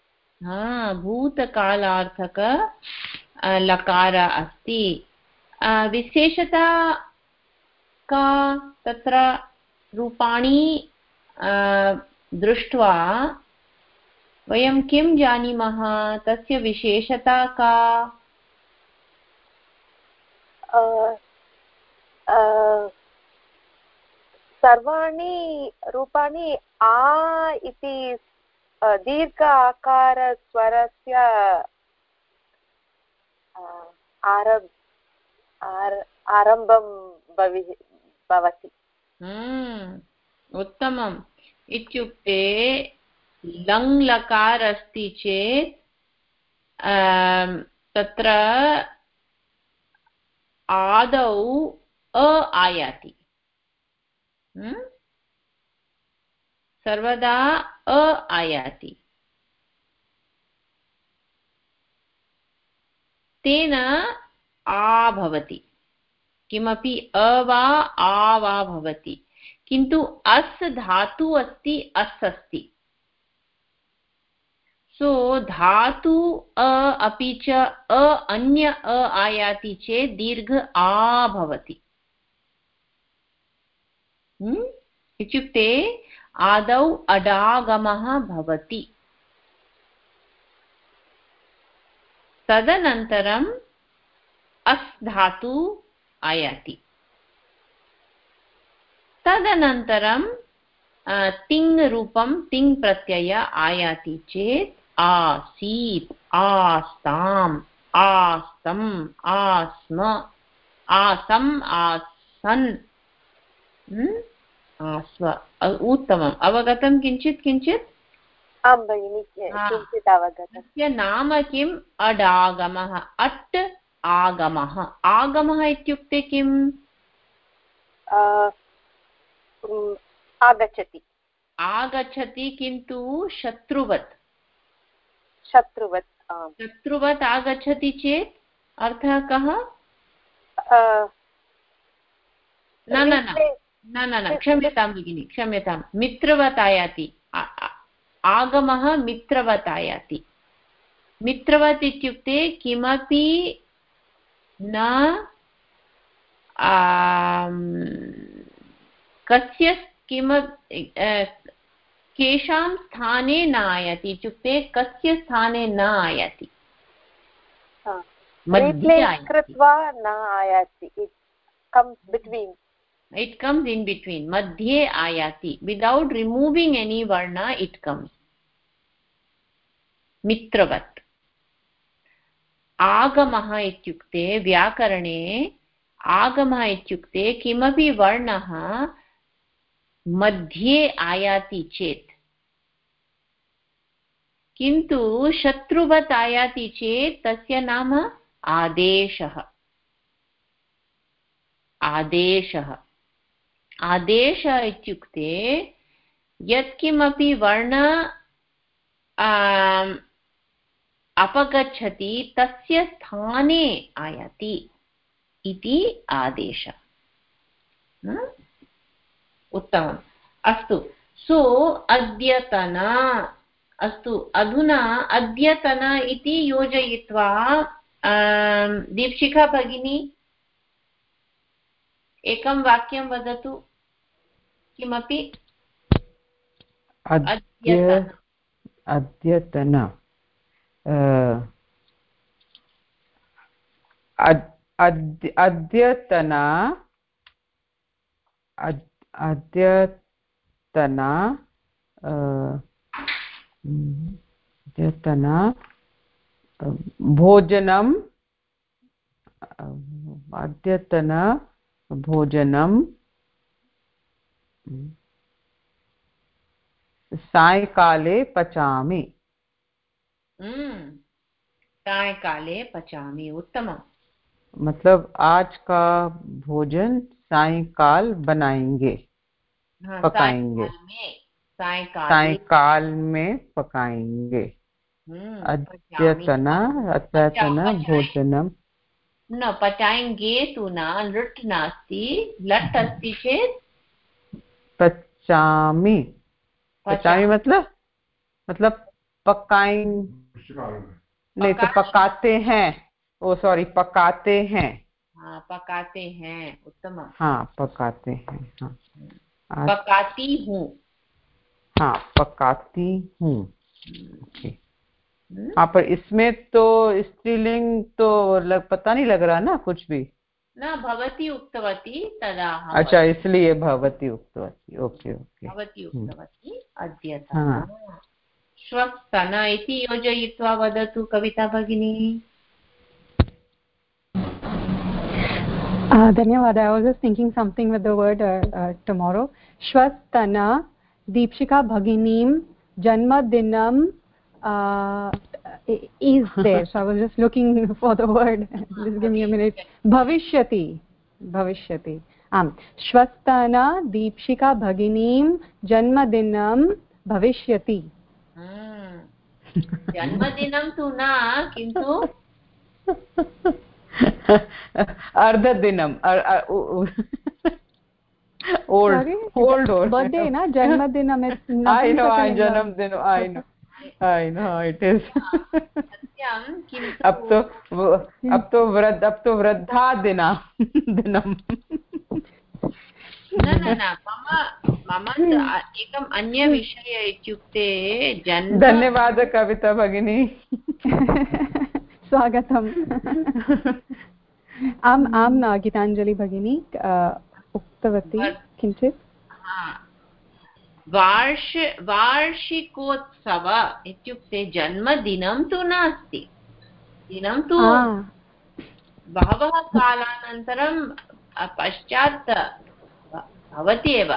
भूतकालार्थक लकार अस्ति विशेषता का तत्र रूपाणि दृष्ट्वा वयं किं जानीमः तस्य विशेषता का सर्वाणि रूपाणि आ इति दीर्घ आकारस्वरस्य आरम्भं भवति उत्तमम् इत्युक्ते लङ् लकार अस्ति चेत् तत्र आदौ आयाति सर्वदा आयाति तेन आ भवति किमपि वा आ वा भवति किन्तु अस् धातु अस्ति अस् अस्ति सो धातु अपि च अन्य आयाति चेत् दीर्घ आ भवति इत्युक्ते आदौ अडागमः भवति तदनन्तरम् अस् धातु आयाति। तदनन्तरं तिङ् रूपं तिङ् प्रत्यय आयाति चेत् आसीत्, आस्ताम्, आस्तम्, आस्म, आसम्, आसन्, आस्व। उत्तमम्, अवगतं किञ्चित् किञ्चित्? आं भगिनि, किञ्चित् अवगतम्। तस्य नाम किम्? अडागमः, अट् आगमः। आगमः इत्युक्ते किम्? आगच्छति, आगच्छति किन्तु शत्रुवत्। शत्रुवत्, शत्रुवत् आगच्छति चेत् अर्थः कः? न क्षम्यतां भगिनि, क्षम्यतां, मित्रवत् आयाति। आगमः मित्रवत् आयाति। मित्रवत् इत्युक्ते किमपि न कस्य केषां स्थाने न आयाति इत्युक्ते कस्य स्थाने न आयाति, कृत्वा न आयाति, it comes in between, मध्ये आयाति, without removing any varna it comes, मित्रवत्। आगमः इत्युक्ते व्याकरणे आगमः इत्युक्ते किमपि वर्णः मध्ये आयाति चेत्, किन्तु शत्रुवत् आयाति चेत् तस्य नाम आदेशः। आदेशः, आदेशः इत्युक्ते यत्किमपि वर्ण अपगच्छति तस्य स्थाने आयाति इति आदेशः। उत्तमम्, अस्तु। सो अद्यतन, अस्तु, अधुना अद्यतन इति योजयित्वा दीक्षिका भगिनी एकं वाक्यं वदतु, किमपि। अद्यतन, अद्यतन, अद्यतन, अद्यतन भोजनम्, अद्यतन भोजनं सायंकाले पचामि। सायंकाले पचामि, उत्तमम्। मतलब आज का भोजन सायंकाल बनाएंगे, पकाएंगे, सायंकाल में पकाएंगे। अद्यतन, अद्यतन भोजनम, न पचाएंगे तु न, लट् नास्ति, लट् अस्ति चेत् पचामि। पचामि मतलब पकाएंगे नहीं तो पकाते हैं, ओ सॉरी, पकाते हैं। हाँ, पकाते हैं, उत्तम। हाँ, पकाते हैं। हाँ, पकाती हूँ। हाँ, पकाती हूँ। हाँ, पर इसमें तो स्त्रीलिंग तो पता नहीं लग रहा ना कुछ भी। न, भवती उक्तवती तदा। अच्छा, इसलिए भवती उक्तवती। ओके ओके, भवती उक्तवती। अद्यतन श्वस्तन इति योजयित्वा वदतु कविता भगिनी। धन्यवाद। I was just thinking something with the word tomorrow. Shvastana Deepshika Bhaginim Janmadinam is there. So I was just looking for the word. Just give me a minute. Bhavishyati. Bhavishyati. Shvastana Deepshika Bhaginim Janmadinam Bhavishyati. जन्मदिनं तु न, किन्तु अर्धदिनम, old birthday na, janmadinam is I know, janmdin, I know it is. अब तो वृद्धा दिनम। न, मम एकम् अन्य विषय इत्युक्ते धन्यवाद कविता भगिनी। स्वागतम् आम् आम् गीताञ्जलि भगिनी उक्तवती किञ्चित् वार्षिकोत्सव इत्युक्ते जन्मदिनं तु नास्ति, दिनं तु बहवः कालानन्तरं पश्चात् भवति एव,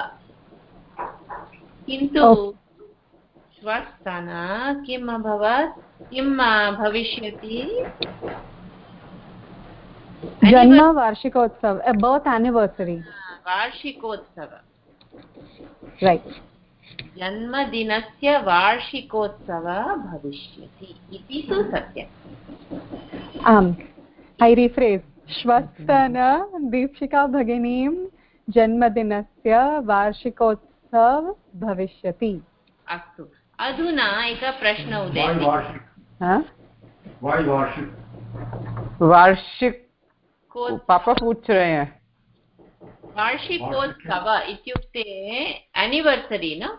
किन्तु श्वस्तन किम् अभवत्, किं भविष्यति, जन्म वार्षिकोत्सव, बर्थ एनिवर्सरी, वार्षिकोत्सव, राइट, जन्मदिनस्य वार्षिकोत्सव भविष्यति इति तु सत्यम्। आम्, ऐ रिफ्रेस्, श्वस्तन दीक्षिका भगिनीं जन्मदिनस्य वार्षिकोत्सव भविष्यति। अस्तु, अधुना एकः प्रश्न उदेति, वार्षिक पापा पूछ रहे हैं, वार्षिकोत्सव इत्युक्ते एनिवर्सरी न,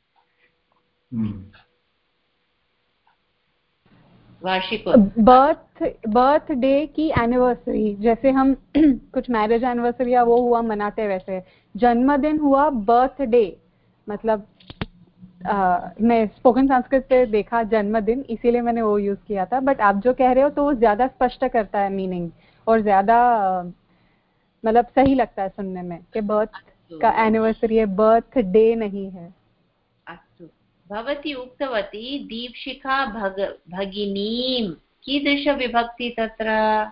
बर्थडे की एनिवर्सरी, जैसे हम कुछ मैरिज एनिवर्सरी या वो हुआ मनाते, वैसे जन्मदिन हुआ बर्थडे, मतलब मैं स्पोकन संस्कृत से देखा जन्मदिन, इसीलिए मैंने वो यूज किया था, बट आप जो कह रहे हो तो वो ज्यादा स्पष्ट करता है मीनिंग और ज्यादा मतलब सही लगता है सुनने में कि बर्थ का एनिवर्सरी है, बर्थडे नहीं है। अस्तु, भवती उक्तवती दीक्षिका भगिनीं, कीदृशविभक्ति तत्र?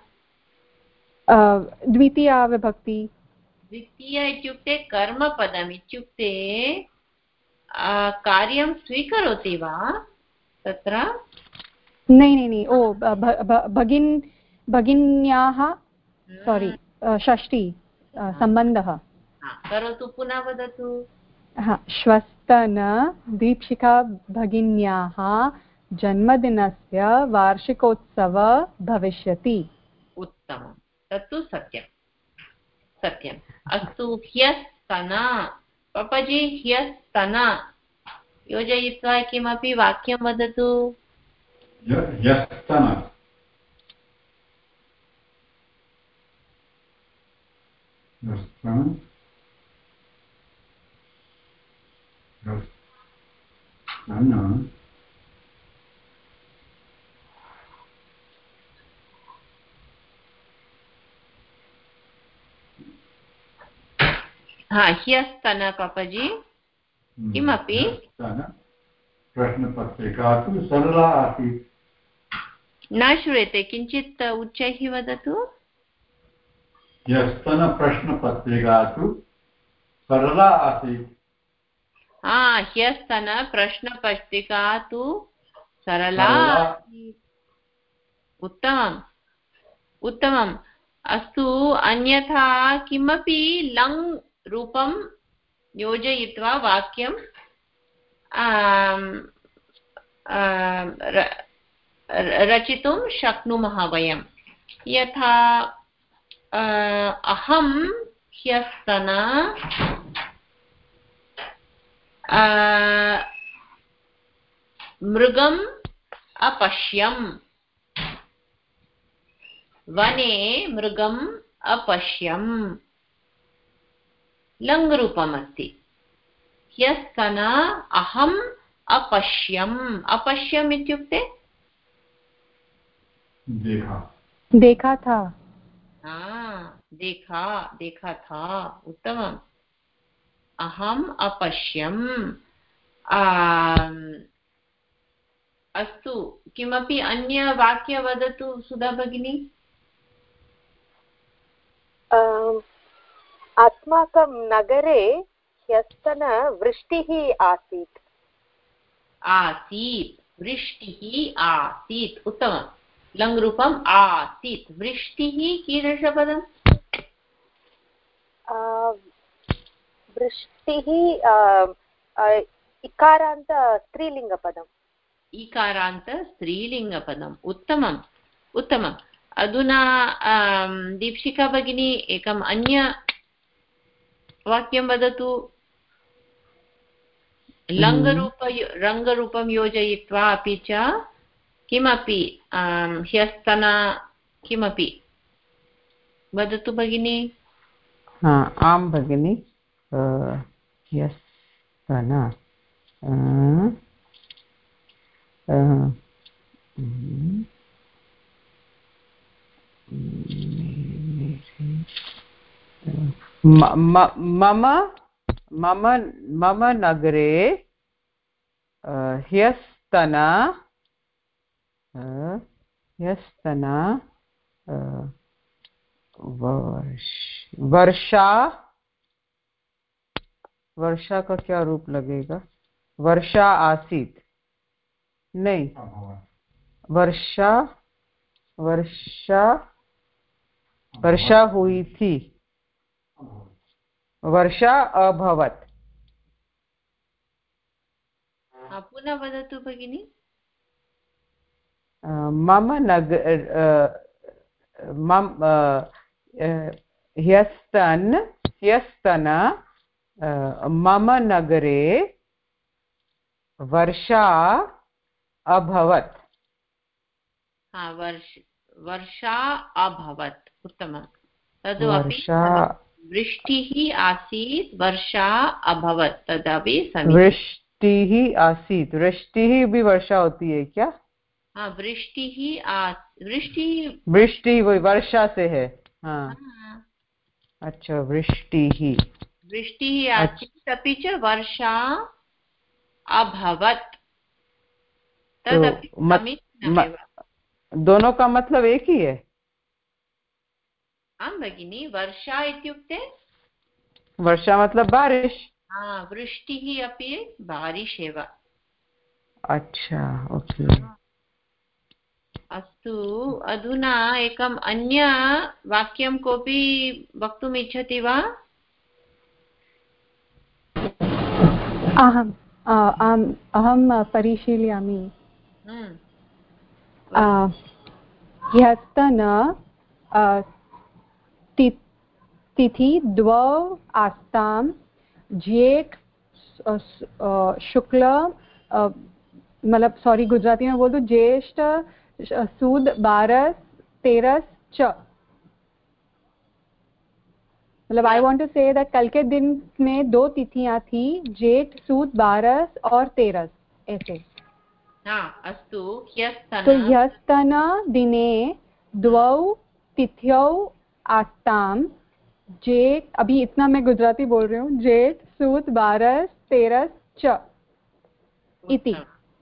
द्वितीया विभक्ति। द्वितीया इत्युक्ते कर्मपदम्, इत्युक्ते कार्यं स्वीकरोति वा तत्र? नहीं, ओ भगिन्याः, सोरि, षष्ठी सम्बन्धः। करोतु, पुनः वदतु। श्वस्तन दीक्षिका भगिन्याः जन्मदिनस्य वार्षिकोत्सव भविष्यति। उत्तमं, तत्तु सत्यं, सत्यम्। अस्तु, ह्यस्तन, पापाजी ह्यस्तन योजयित्वा किमपि वाक्यं वदतु। ह्यस्तन, ह्यस्तन पापाजी किमपि? प्रश्नपत्रिका तु सरला आसीत्। न श्रूयते, किञ्चित् उच्चैः वदतु। ह्यस्तन प्रश्नपत्रिका तु सरला आसीत्। ह्यस्तन प्रश्नपत्रिका तु सरला आसीत्। उत्तमम्, उत्तमम्। अस्तु, अन्यथा किमपि लङ् रूपं योजयित्वा वाक्यं रचितुं शक्नुमः वयं। यथा अहं ह्यस्तन मृगम् अपश्यम्, वने मृगम् अपश्यम्, लङ्रूपम् अस्ति। ह्यस्तन अहम् अपश्यम्, अपश्यम् इत्युक्ते देखा था। देखा था, उत्तमम्। अहम् अपश्यम्। अस्तु, किमपि अन्य वाक्य वदतु सुधा भगिनी। अस्माकं नगरे ह्यस्तन वृष्टिः आसीत्। वृष्टिः आसीत्, उत्तमम्। लङ्रूपम् आसीत्। वृष्टिः कीदृशपदम्? वृष्टिः इकारान्त स्त्रीलिङ्गपदम्। ईकारान्त स्त्रीलिङ्गपदम्, उत्तमम्, उत्तमम्। अधुना दीक्षिका भगिनी एकम् अन्य वाक्यं वदतु, रङ्गरूपं योजयित्वा, अपि च किमपि ह्यस्तन किमपि वदतु भगिनी। आं भगिनी। ह्यस्तन मम नगरे ह्यस्तन वर्षा का क्या रूप लगेगा? वर्षा आसीत नहीं, वर्षा हुई थी, वर्षा अभवत्। पुनः वदतु भगिनी। मम ह्यस्तन मम नगरे वर्षा अभवत्। वर्षा अभवत्, उत्तमं। तदपि वृष्टिः आसीत्, वर्षा अभवत्, तदपि समीचीनं। वृष्टिः आसीत्, वृष्टिः भी वर्षा होती है क्या? हाँ, वृष्टि वर्षा से है। हाँ, अच्छा, वृष्टिः आसीत् अपि च वर्षा अभवत्, तदपि समीचीनमेव। दोनों का मतलब एक ही है? आं भगिनी, वर्षा इत्युक्ते वर्षा मतलब बारिश। वृष्टिः अपि बारिश एव। अच्छा, ओके। अस्तु, अधुना एकम् अन्य वाक्यं कोऽपि वक्तुम् इच्छति वा? अहं परिशीलयामि। ह्यस्तन तिथि द्वौ आस्तां, जेठ शुक्ल, मतलब सॉरी गुजराती में बोल दूं, ज्येष्ठ सूद 12 13 च। मतलब I want to say that कल के दिन में 2 तिथियां थी, जेठ सूद 12 और 13 ऐसे। अस्तु, ह्यस्तन, तो ह्यस्तन दिने द्वौ तिथ्यौ आस्तां, जेठ, अभी इतना मैं गुजराती बोल रही हूँ, जेठ सूद 12 13 च इति।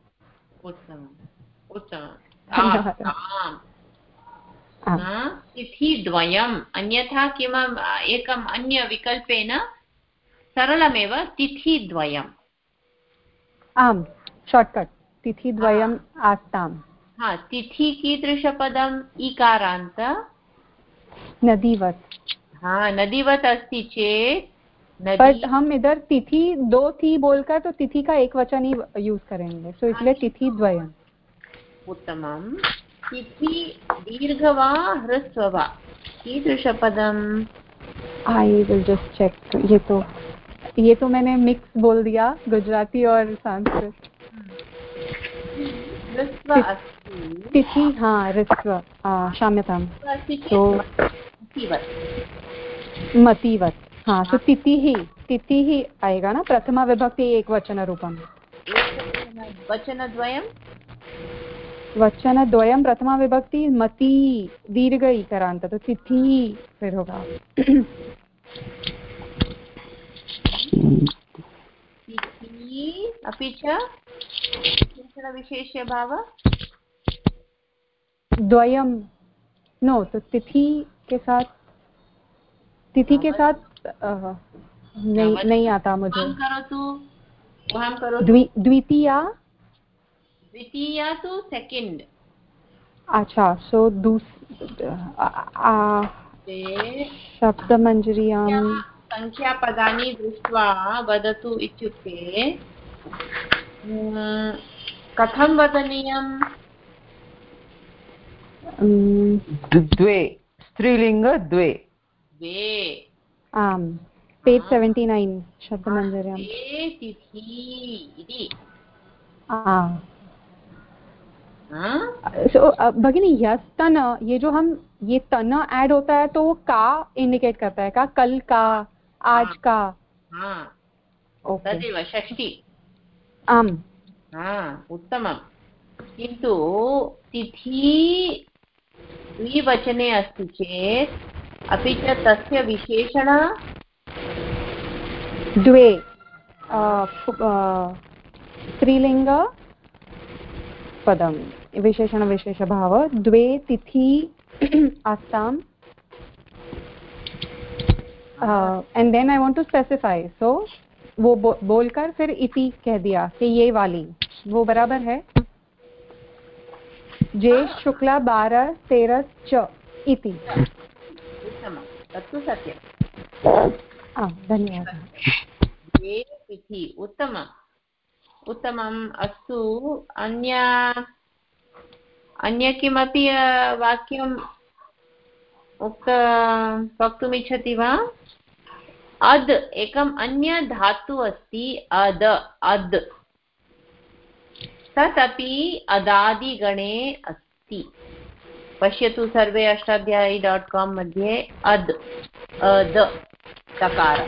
तिथिद्वयम्, अन्यथा किम् एकम् अन्य विकल्पेन सरलमेव तिथिद्वयम्। आम्, शॉर्टकट, तिथिद्वयम् आस्ताम्। तिथि कीदृशपदम्? इकारान्त, नदीवत्। नदीवत् अस्ति चेत् बट हम इधर तिथि 2 थी बोलकर तो तिथि का एक वचन ही यूज करेंगे, सो इसलिए तिथिद्वयम्। उत्तमं। तिथि दीर्घ वा ह्रस्व वा? कीदृशपदम्? I will just check. ये तो मैंने मिक्स बोल दिया, गुजराती और संस्कृत। ह्रस्व अस्ति। तिथि, ह्रस्व, क्षम्यताम्। तो मतिवत्, तो तिथि ही आएगा ना, प्रथमा विभक्ति एक वचन रूपम। वचनद्वयं प्रथमा विभक्ति मति दीर्घ इकारान्त, तो तिथि फिर होगा। तिथि अपि च विशेष्यभाव द्वयं, नो, तो तिथि के साथ नहीं आता मुझे। द्वितीया तो सेकेंड। अच्छा, सो शब्दमञ्जर्यां संख्यापदानि दृष्ट्वा वदतु इत्युक्ते कथं वदनीयम्? द्वे, स्त्रीलिंग द्वे। आम्, पेज 79 शब्दमञ्जर्यां। तिथि इति। भगिनी यस्तन, ये जो हम ये तन ऐड होता है तो वो का इंडिकेट करता है, का कल का, आज का। तदेव षष्ठी। आम्, उत्तमं। किन्तु तिथि द्विवचने अस्ति चेत् अपि च तस्य विशेषण द्वे, स्त्रीलिङ्ग पदं, विशेषण विशेषभाव, द्वे तिथि आस्ताम्, and then I want to specify, so वो बोलकर फिर इति कह दिया कि ये वाली, वो बराबर है। ज्येष्ठ शुक्ला 12 13 च इति। उत्तमं, तत्तु सत्यं। धन्यवादः। ये तिथि, उत्तमम् उत्तमम्। अस्तु, अन्य किमपि वाक्यं वक्तुम् इच्छति वा? अद्, एकम् अन्य धातु अस्ति, अद्, अद्, तदपि अदादिगणे अस्ति। पश्यतु सर्वे अष्टाध्यायी.com मध्ये अद्, अद् तकार,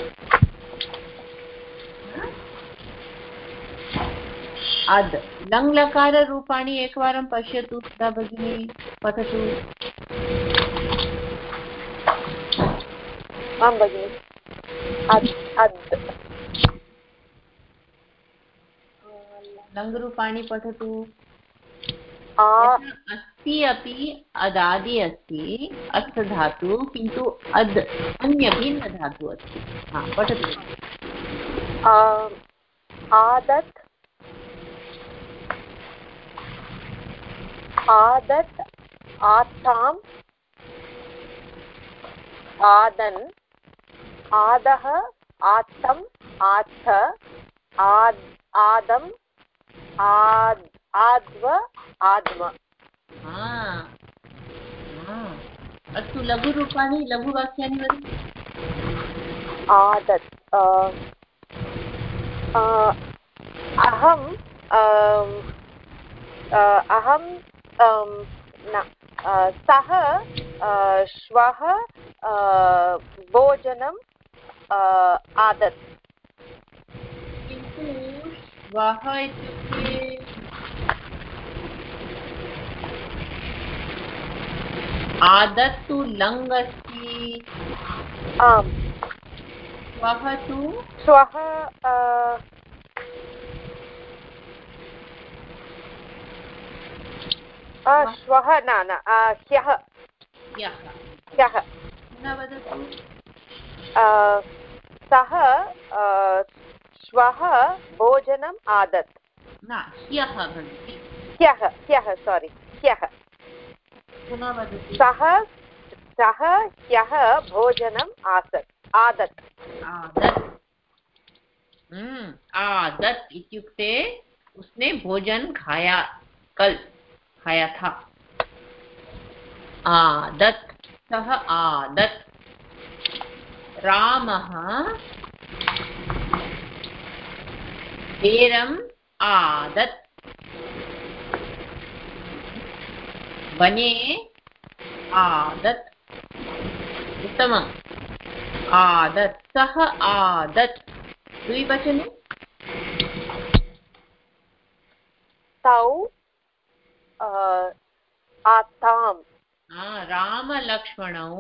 अद् लङ्लकाररूपाणि एकवारं पश्यतु सुधा भगिनी, पठतु। आं भगिनि। लङ्रूपाणि पठतु। अस्ति अपि अदादि अस्ति, अस् धातु, किन्तु अद् अन्यपि न धातु अस्ति। पठतु। आदत्, आदत्, आत्ताम्, आदन्, आदः, आत्तम्, आत्थ, आदम्, आद्व, आद्म। अस्तु, लघुरूपाणि, लघुवाक्यानि वदतु। आदत्, अहं सः श्वः भोजनम् आदत्। किन्तु श्वः इत्युक्ते आदत्तु लङ् अस्ति। आम्, श्वः तु श्वः श्वः न ह्यः, ह्यः। न वदतु। सः श्वः भोजनम् आदत्। न, ह्यः भगिनि। ह्यः सोरि, ह्यः। पुनः वदतु। सः ह्यः भोजनम् आदत्। आदत् इत्युक्ते उसने भोजन खाया, कल खाया था। आदत्, सः आदत्। रामः बेरम् आदत्। वने आदत्। उत्तमम्। आदत्, सः आदत्। द्विवचने तौ आत्ताम्। रामलक्ष्मणौ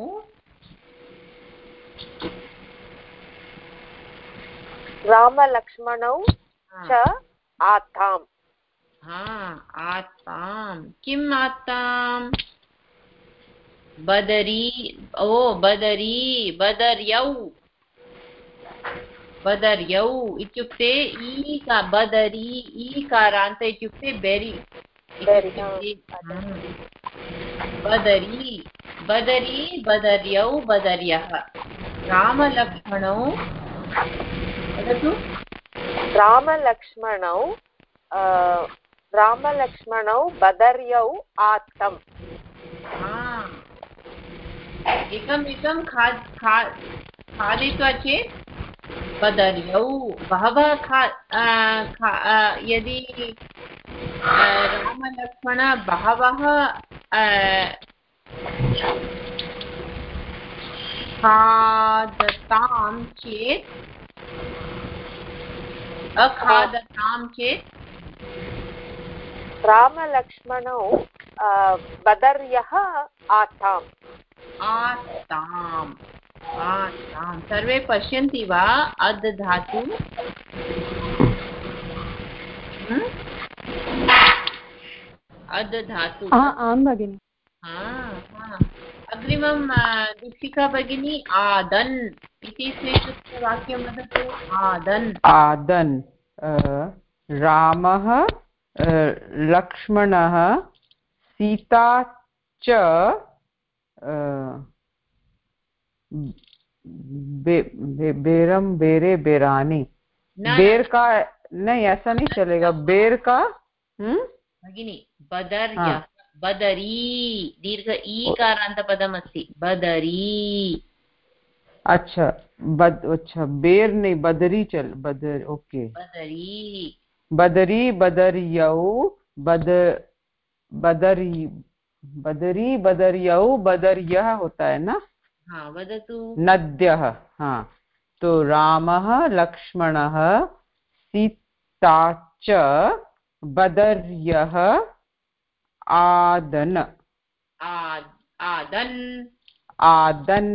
च आत्ताम्। आत्ताम्। किम् आत्ताम्? बदरी, बदर्यौ। बदर्यौ इत्युक्ते बदरी, ईकारान्त इत्युक्ते बेरी। बदरी, बदर्यौ, बदर्यः। रामलक्ष्मणौ, वदतु। रामलक्ष्मणौ बदर्यौ आत्तम्। एकमेकं खादित्वा चेत् बदर्यौ। बहवः यदि रामलक्ष्मण बहवः खादतां चेत् अखादतां चेत् रामलक्ष्मणौ बदर्यः आताम् आताम् आताम् सर्वे पश्यन्ति वा अद् धातु अद् धातु आं भगिनि अग्रिमं दीपिका भगिनी आदन् इति स्वीकृत्य वाक्यं वदतु आदन् आदन् रामः लक्ष्मणः सीता च बेरम बेरे बेरानी बेर का नहीं ऐसा नहीं चलेगा बेर का भगिनी बदर्य बदरी दीर्घ ईकारान्त पदम् अस्ति बदरी अच्छा अच्छा बेर नहीं बदरी चल बदर ओके बदरी बदरी बदरियौ बदरी बदरियौ बदर्यः होता है ना हाँ वदतु नद्यः हाँ तो रामः लक्ष्मणः सीता च बदर्यः आदन् आदन् आदन्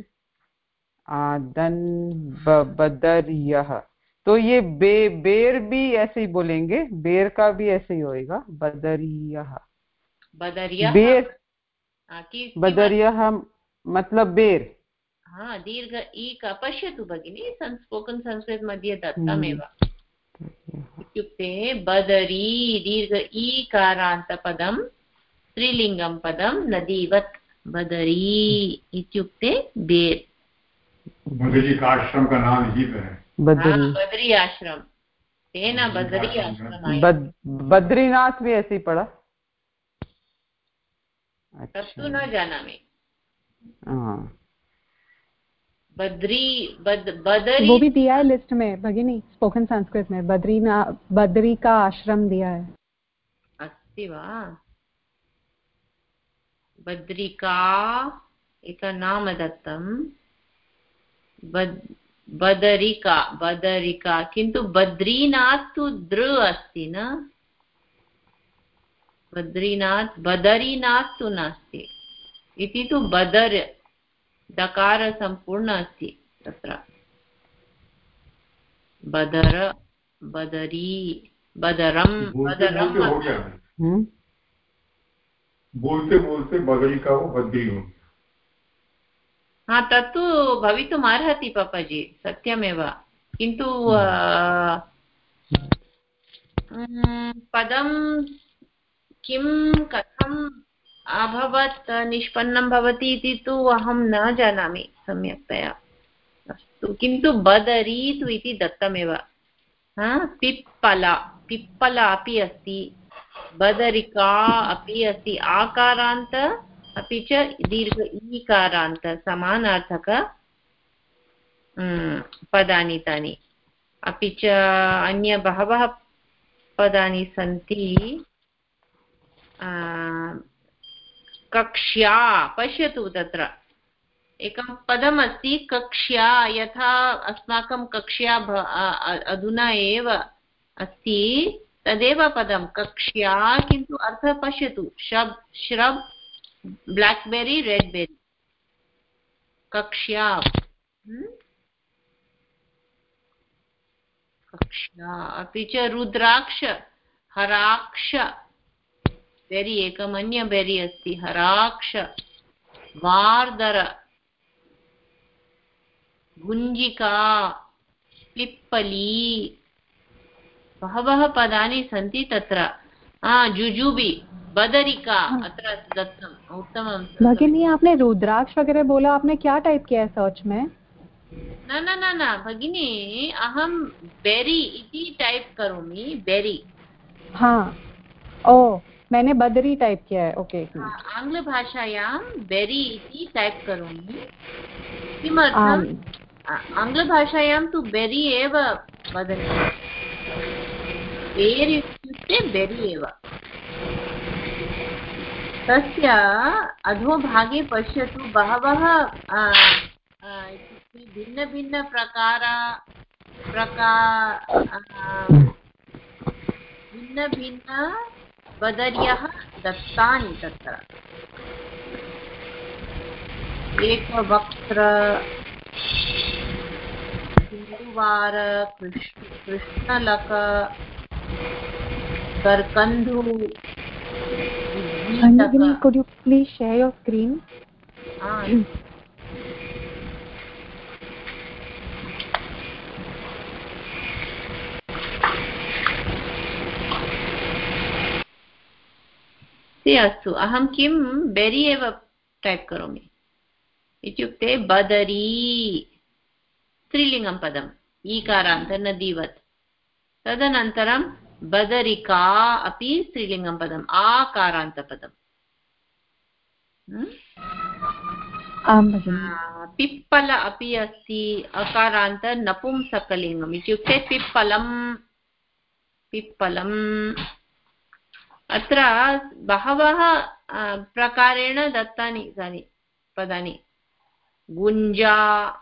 आदन् बदर्यः तो ये बेर भी ऐसे ही बोलेंगे बेर का भी ऐसे ही होएगा बदरियः बेर बदर्यः मतलब बेर हाँ दीर्घ ईक पश्यतु भगिनी स्पोकन् संस्कृत मध्ये दत्तमेव इत्युक्ते बदरी दीर्घ ईकारान्तपदं स्त्रीलिङ्गं पदं नदीवत् बदरी इत्युक्ते बेर बदरी का आश्रम का नाम ही है बदरी आश्रम तेन बदरी आश्रम बद्रीनाथ भी ऐसे ही पढ़ा तत्तु न जानामि बदरी वो भी दिया है लिस्ट में भगिनी स्पोकन संस्कृत में बदरी का आश्रम दिया है अस्ति वा बद्रिका एक नाम दत्तं बदरिका किन्तु बद्रीनाथ तु दृ अस्ति न बदरीनाथ तु नास्ति इति तु बदर दकार सम्पूर्ण अस्ति तत्र बदर बदरी बदरम बोलते बोलते बदरी का वो बद्री हो गया हाँ तत्तु भवितुम् अर्हति पापाजी सत्यमेव किन्तु पदं किं कथम् अभवत् निष्पन्नं भवति इति तु अहं न जानामि सम्यक्तया अस्तु किन्तु बदरी तु इति दत्तमेव पिप्पला अपि अस्ति बदरिका अपि अस्ति आकारान्त अपि च दीर्घ ईकारान्त समानार्थक पदानि तानि अपि च अन्य बहवः पदानि सन्ति कक्ष्या पश्यतु तत्र एकं पदमस्ति कक्ष्या यथा अस्माकं कक्ष्या अधुना एव अस्ति तदेव पदं कक्ष्या किन्तु अर्थः पश्यतु श्रब ब्लैकबेरी रेडबेरी कक्ष्या कक्ष्या अपि च रुद्राक्ष हराक्ष बेरी एकमन्य बेरी अस्ति हराक्ष वार्दर गुञ्जिका पिप्पली बहवः पदानि सन्ति तत्र जुजुबी बदरिका अत्र दत्तम् उत्तमं भगिनी आपने रुद्राक्ष वगैरह बोला आपने क्या टाइप किया है सर्च में न भगिनी अहं बेरी इति टाइप करोमि बेरी हाँ ओ मैंने बदरी टाइप किया है ओके आङ्ग्लभाषायां बेरी इति टाइप करोमि किमर्थम् आङ्ग्लभाषायां तु बेरी एव वदन्ति बेर् इत्युक्ते इत्युक्ते बेरि एव। तस्य अधोभागे पश्यतु बहवः भिन्न बदर्यः दत्तानि तत्र। एकवक्त्र, सिन्धुवार, कृष्णलक, करकन्धु। Could you please share your screen? अस्तु, अहं किं बेरि एव टैप् करोमि इत्युक्ते बदरी स्त्रीलिङ्गं पदम् ईकारान्त नदीवत्। तदनन्तरं बदरिका अपि स्त्रीलिङ्गं पदम् आकारान्तपदम्। पिप्पल अपि अस्ति अकारान्त नपुंसकलिङ्गम् इत्युक्ते पिप्पलम् पिप्पलम्। अत्र बहवः प्रकारेण दत्तानि पदानि। गुञ्जा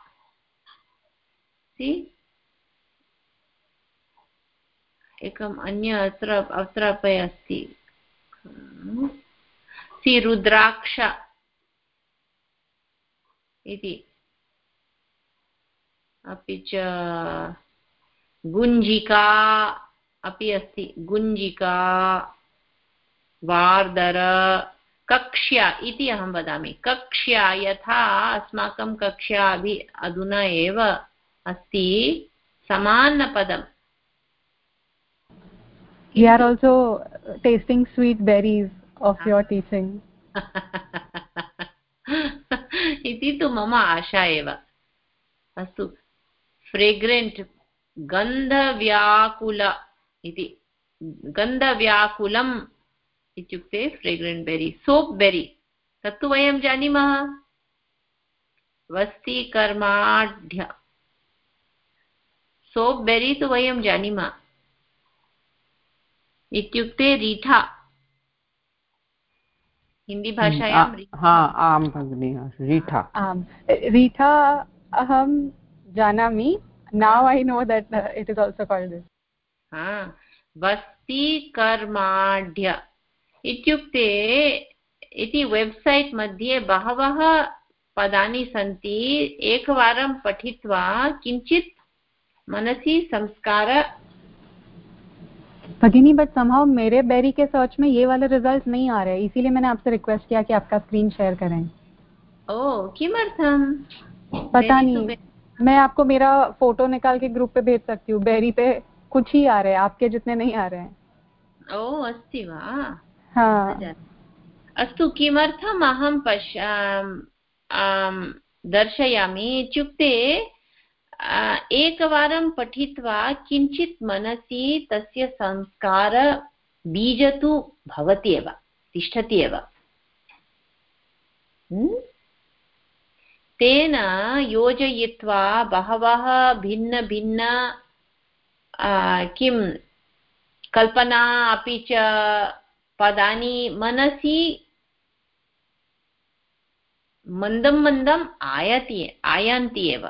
एकम् अन्य अत्र अपि अस्ति रुद्राक्ष इति। अपि च गुञ्जिका अपि अस्ति, गुञ्जिका, वार्दर, कक्ष्या इति अहं वदामि। कक्ष्या यथा अस्माकं कक्ष्या अधुना एव अस्ति, समानपदम्। We are also tasting sweet berries of your teaching. इति तु मम आशा एव। अस्तु, फ्रेग्रेंट, गन्धव्याकुल इति। गन्धव्याकुलम् इत्युक्ते फ्रेग्रेंट बेरी। सोप बेरी तत्तु वयं जानीमः। वस्तीकर्माढ्य, सोप बेरी तु वयं जानीमः इत्युक्ते रीठा। हिंदी भाषायां आम भगिनी, रीठा। रीठा अहं जानामि। Now I know that it is also called this. वस्तीकर्माढ्य इत्युक्ते इति वेब्सैट् मध्ये बहवः पदानि सन्ति। एकवारं पठित्वा किञ्चित् मनसि संस्कार। भगिनी, बट समहाउ मेरे बेरी के सर्च में ये वाले रिजल्ट नहीं आ रहे, इसीलिए मैंने आपसे रिक्वेस्ट किया कि आपका स्क्रीन शेयर करें। ओह, किमर्थम? पता नहीं, मैं आपको मेरा फोटो निकाल के ग्रुप पे भेज सकती हूँ। बेरी पे कुछ ही आ रहे हैं, आपके जितने नहीं आ रहे हैं। ओह, अस्ति वा? हाँ। अस्तु, किमर्थम् अहं दर्शयामि इत्युक्ते एकवारं पठित्वा किञ्चित् मनसि तस्य संस्कार बीज तु भवति एव, तिष्ठति एव। तेन योजयित्वा बहवः भिन्न भिन्न किं कल्पना अपि च पदानि मनसि मन्दं मन्दम् आयान्ति एव।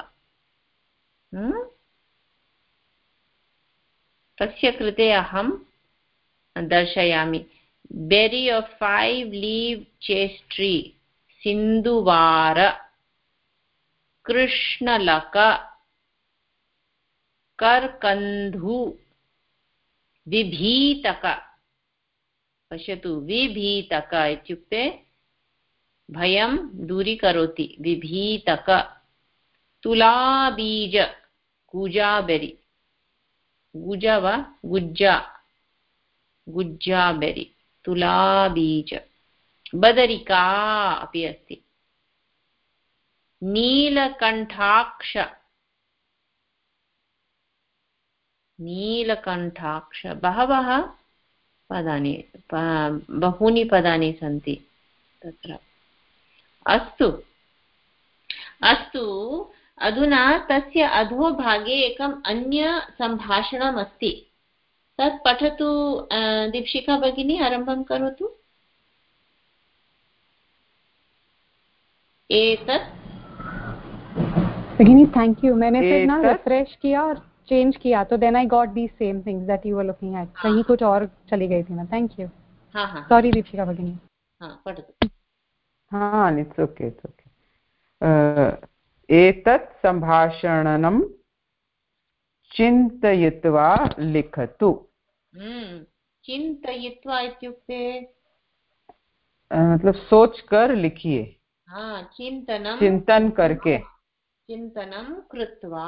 तस्य कृते अहं दर्शयामि। Berry of 5 leave chaste tree, सिन्धुवार, कृष्णलक, करकन्धु, विभीतक। पश्यतु, विभीतक इत्युक्ते भयं दूरीकरोति, विभीतक। तुलाबीज, गुजाबेरी, गुजा वा गुज्जा, गुज्जाबेरी, तुलाबीज। बदरिका अपि अस्ति। नीलकण्ठाक्ष, नीलकण्ठाक्ष। बहवः पदानि, बहूनि पदानि सन्ति तत्र। अस्तु अस्तु, अधुना तस्य अधोभागे एकम् अन्य सम्भाषणम् अस्ति। तत् पठतु दीक्षिका भगिनी आरम्भं करोतु एतत् भगिनी थैंक यू मैंने फिर ना रिफ्रेश किया और चेंज किया तो then I got the same things that you were looking at कहीं कुछ और चली गई थी मैं थैंक यू सॉरी दीक्षिका भगिनी पठतु इट्स ओके एतत् सम्भाषणं चिन्तयित्वा लिखतु चिन्तयित्वा इत्युक्ते मतलब सोच कर लिखिए चिंतन करके चिंतनं कृत्वा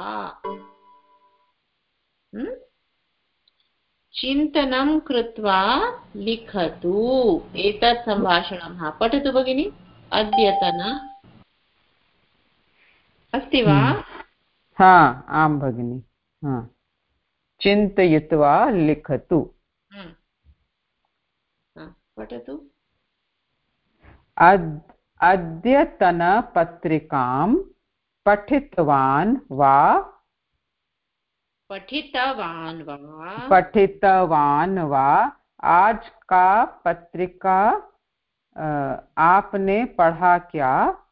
चिन्तनं कृत्वा लिखतु एतत् सम्भाषणं पठतु भगिनि अद्यतन अस्ति वा आं भगिनि चिन्तयित्वा लिखतु पठतु अद्यतनपत्रिकां पठितवान् वा आज का पत्रिका आपने पढ़ा क्या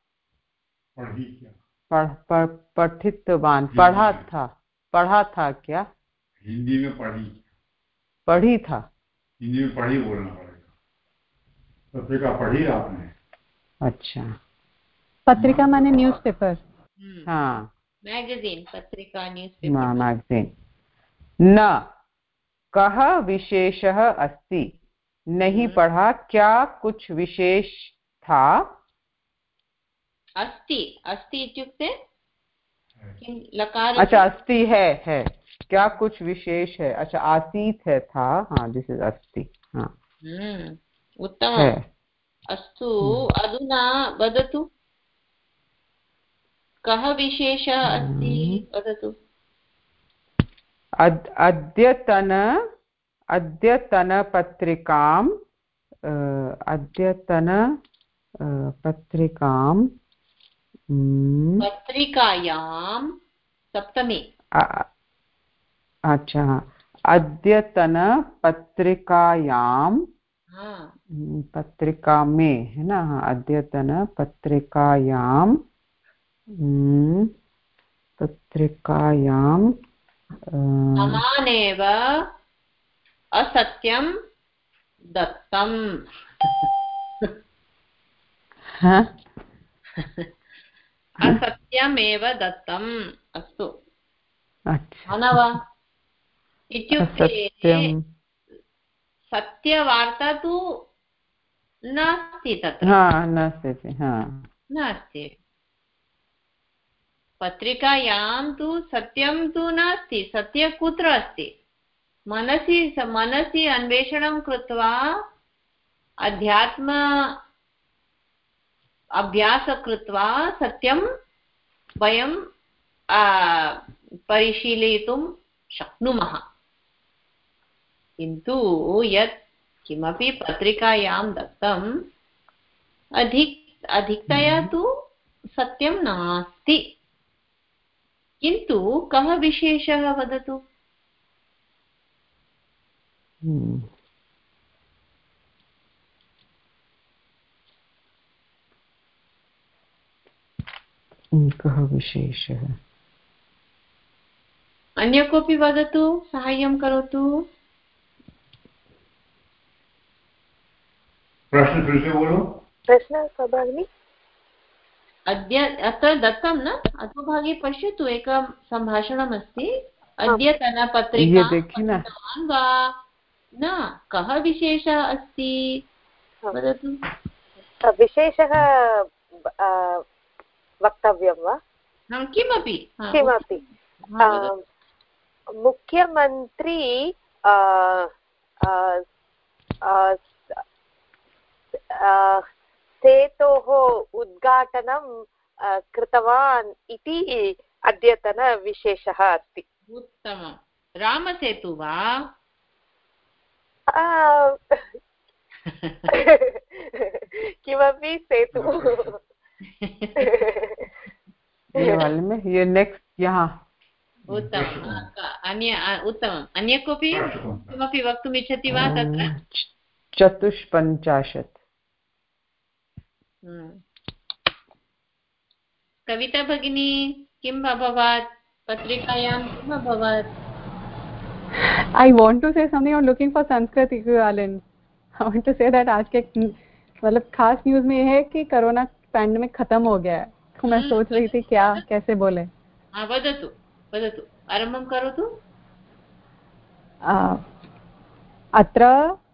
पठितवान पढ़ा था क्या हिंदी में पढ़ी था हिंदी में पढ़ी बोलना पड़ेगा पत्रिका पढ़ी आपने अच्छा पत्रिका माने न्यूज़पेपर मैगजीन पत्रिका न्यूज़पेपर मैगजीन न कः विशेषः अस्ति नहीं पढ़ा क्या कुछ विशेष था अस्ति इत्युक्ते लकार अच्छा अस्ति है क्या कुछ विशेष है अच्छा आसीत् है था दिस इज अस्ति उत्तमम् अस्तु अधुना वदतु कः विशेषः अस्ति वदतु अद्यतनपत्रिकां पत्रिकायां सप्तमी अच्छा अद्यतनपत्रिकायां पत्रिका में है ना अद्यतनपत्रिकायां समानेव असत्यं दत्तम् असत्यमेव दत्तम् अस्तु न वा इत्युक्ते सत्यवार्ता तु नास्ति तत्र नास्ति पत्रिकायां तु सत्यं तु नास्ति सत्य कुत्र अस्ति मनसि अन्वेषणं कृत्वा अध्यात्म अभ्यास कृत्वा सत्यं वयं परिशीलयितुं शक्नुमः किन्तु यत् किमपि पत्रिकायां दत्तम् अधिकतया तु सत्यं नास्ति किन्तु कः विशेषः वदतु कः विशेषः अन्य कोऽपि वदतु साहाय्यं करोतु प्रश्न फिर से बोलो प्रश्न भगिनी अद्य अत्र दत्तं न अधोभागे पश्यतु एकं सम्भाषणमस्ति अद्यतनपत्रिकां पठितवान् वा न कः विशेषः अस्ति वदतु विशेषः वक्तव्यं वा किमपि मुख्यमन्त्री सेतोः उद्घाटनं कृतवान् इति अद्यतनविशेषः अस्ति उत्तमं रामसेतु वा किमपि सेतु ये वाले में ये नेक्स्ट यहाँ उत्तमं उत्तमम्। अन्य कोऽपि किमपि वक्तुम् इच्छति वा तत्र? 54। कविता भगिनी किम् अभवत्? पत्रिकायां किम् अभवत्? I want to say something on looking for Sanskrit equivalent. I want to say that आज के मतलब खास न्यूज में है कि कोरोना पैंडेमिक खत्म हो गया है, तो मैं सोच रही थी क्या कैसे बोले। वदतु वदतु, आरम्भं करोतु। अत्र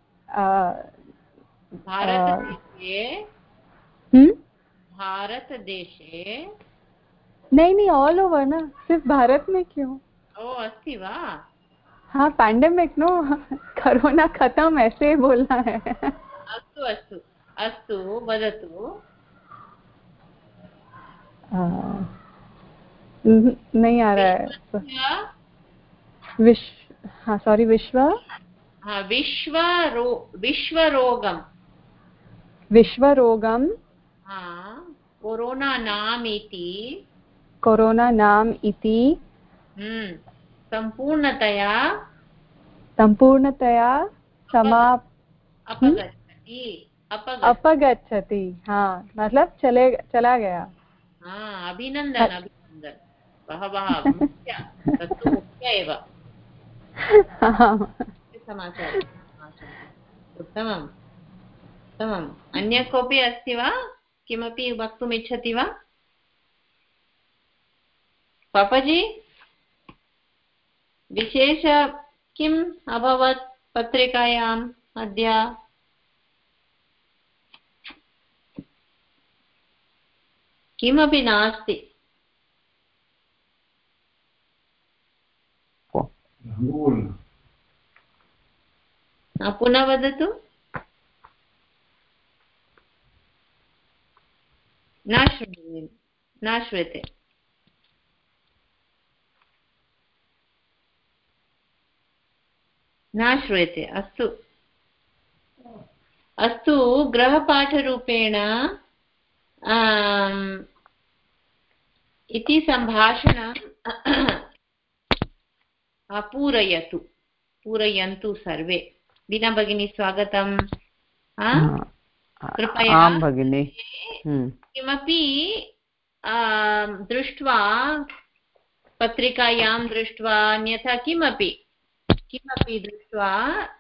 भारतदेशे नहीं ऑल ओवर ना, सिर्फ भारत में क्यों? ओ अस्ति वा? हाँ पैंडेमिक नो, कोरोना खत्म ऐसे बोलना है। अस्तु अस्तु अस्तु वदतु। नहीं आ रहा है। विश्वरोगम कोरोना नाम इति संपूर्णतया अपगच्छति। हाँ मतलब चला गया। हाँ अभिनंदन अभिनंदन, बहवः तत्तु मुख्य एव। समाचारः उत्तमम् उत्तमम्। अन्य कोऽपि अस्ति वा? किमपि वक्तुम् इच्छति वा? पापाजी विशेष किम् अभवत् पत्रिकायाम् अद्य? किमपि नास्ति। पुनः वदतु। न श्रूयते। न श्रूयते। अस्तु अस्तु, गृहपाठरूपेण इति सम्भाषणं पूरयन्तु सर्वे। वीणा भगिनी स्वागतम्। कृपया भगिनी किमपि दृष्ट्वा, पत्रिकायां दृष्ट्वा, अन्यथा किमपि दृष्ट्वा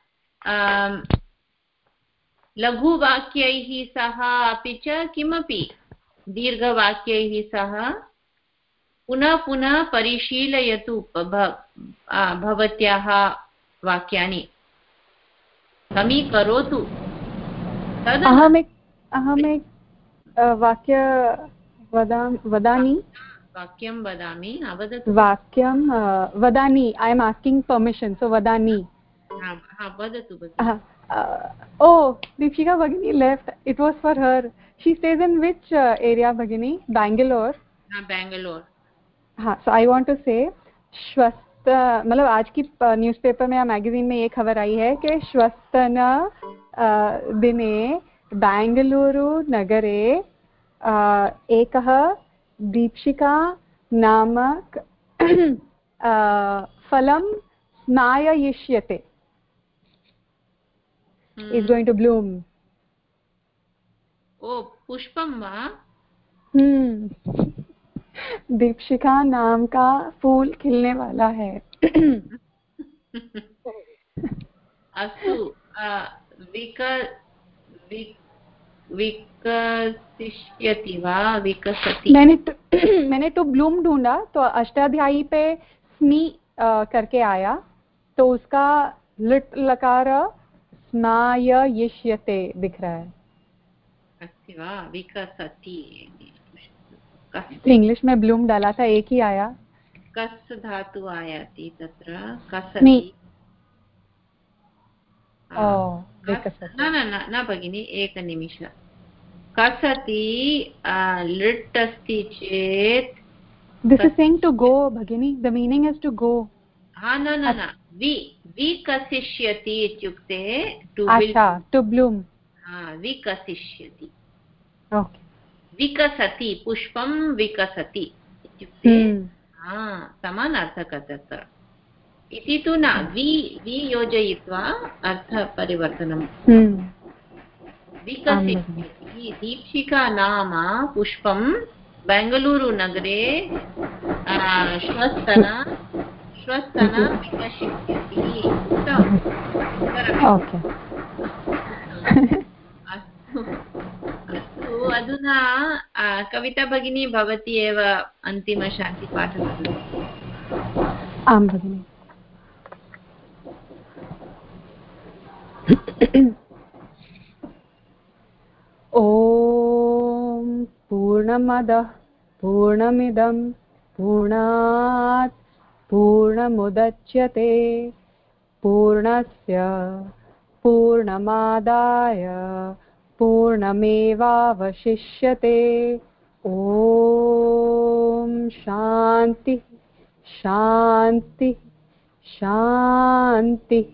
लघुवाक्यैः सह अपि च किमपि दीर्घवाक्यैः सह पुनः पुनः परिशीलयतु भवत्याः वाक्यानि, समीकरोतु। अहमेक वाक्यं वदामि। I am asking permission, so वदामि। वदतु। Oh, Deepshika Bhagini left. It was for her. She stays in which area, Bhagini? Bangalore. Bangalore. हाँ, so I want to say, मतलब आज की न्यूज़पेपर में या मैगजीन में ये खबर आई है कि श्वस्तन दिने बेंगलुरु नगरे एकः दीप्शिका नामक फलं स्नाययिष्यते, is going to bloom. ओ पुष्पम वा? दीपशिखा नाम का फूल खिलने वाला है। अस्तु, विकसिष्यति वा? विकसति। मैंने तो ब्लूम ढूंढा तो अष्टाध्यायी पे स्नी करके आया, तो उसका लिट लकार स्नाययिष्यते दिख रहा है। अस्ति वा? विकसति। इंग्लिश में ब्लूम डाला था, एक ही आया। कस् धातु आयाति तत्र, कसति। न भगिनी, एकनिमिष। कसति लिट् अस्ति चेत् this is saying to go भगिनी, the meaning is to go. न विकसिष्यति इत्युक्ते टु ब्लूम्। विकसिष्यति। ओके। विकसति, पुष्पं विकसति इत्युक्ते समानार्थकः तत्र। इति तु न वि योजयित्वा अर्थपरिवर्तनं विकसिष्यति दीक्षिका नाम पुष्पं बेङ्गलूरुनगरे श्वस्तन विकसिष्यति। अस्तु अधुना कविता भगिनी भवती एव अन्तिमशान्तिपाठं करोतु। आं भगिनि। ॐ पूर्णमदः पूर्णमिदं पूर्णात् पूर्णमुदच्यते पूर्णस्य पूर्णमादाय पूर्णमेवावशिष्यते। ॐ शान्ति शान्ति शान्तिः।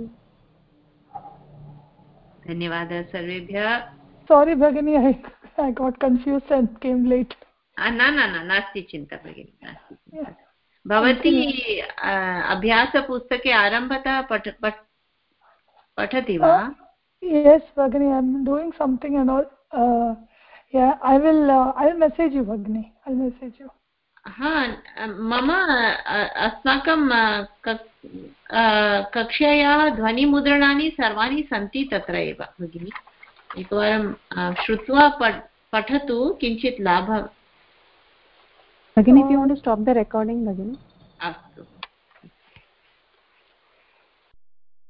धन्यवादः सर्वेभ्यः। Sorry भगिनी, I got confused and came late. न नास्ति चिन्ता भगिनी, नास्ति चिन्ता। भवती अभ्यासपुस्तके आरम्भतः पठति वा? Yes भगिनी, I am doing something and all. Yeah, I will message you भगिनी, I'll message you. मम अस्माकं कक्षायाः ध्वनिमुद्रणानि सर्वाणि सन्ति तत्र एव भगिनि। एकवारं श्रुत्वा पठतु, किञ्चित् लाभः। भगिनी, if you want to stop the recording, भगिनी। अस्तु।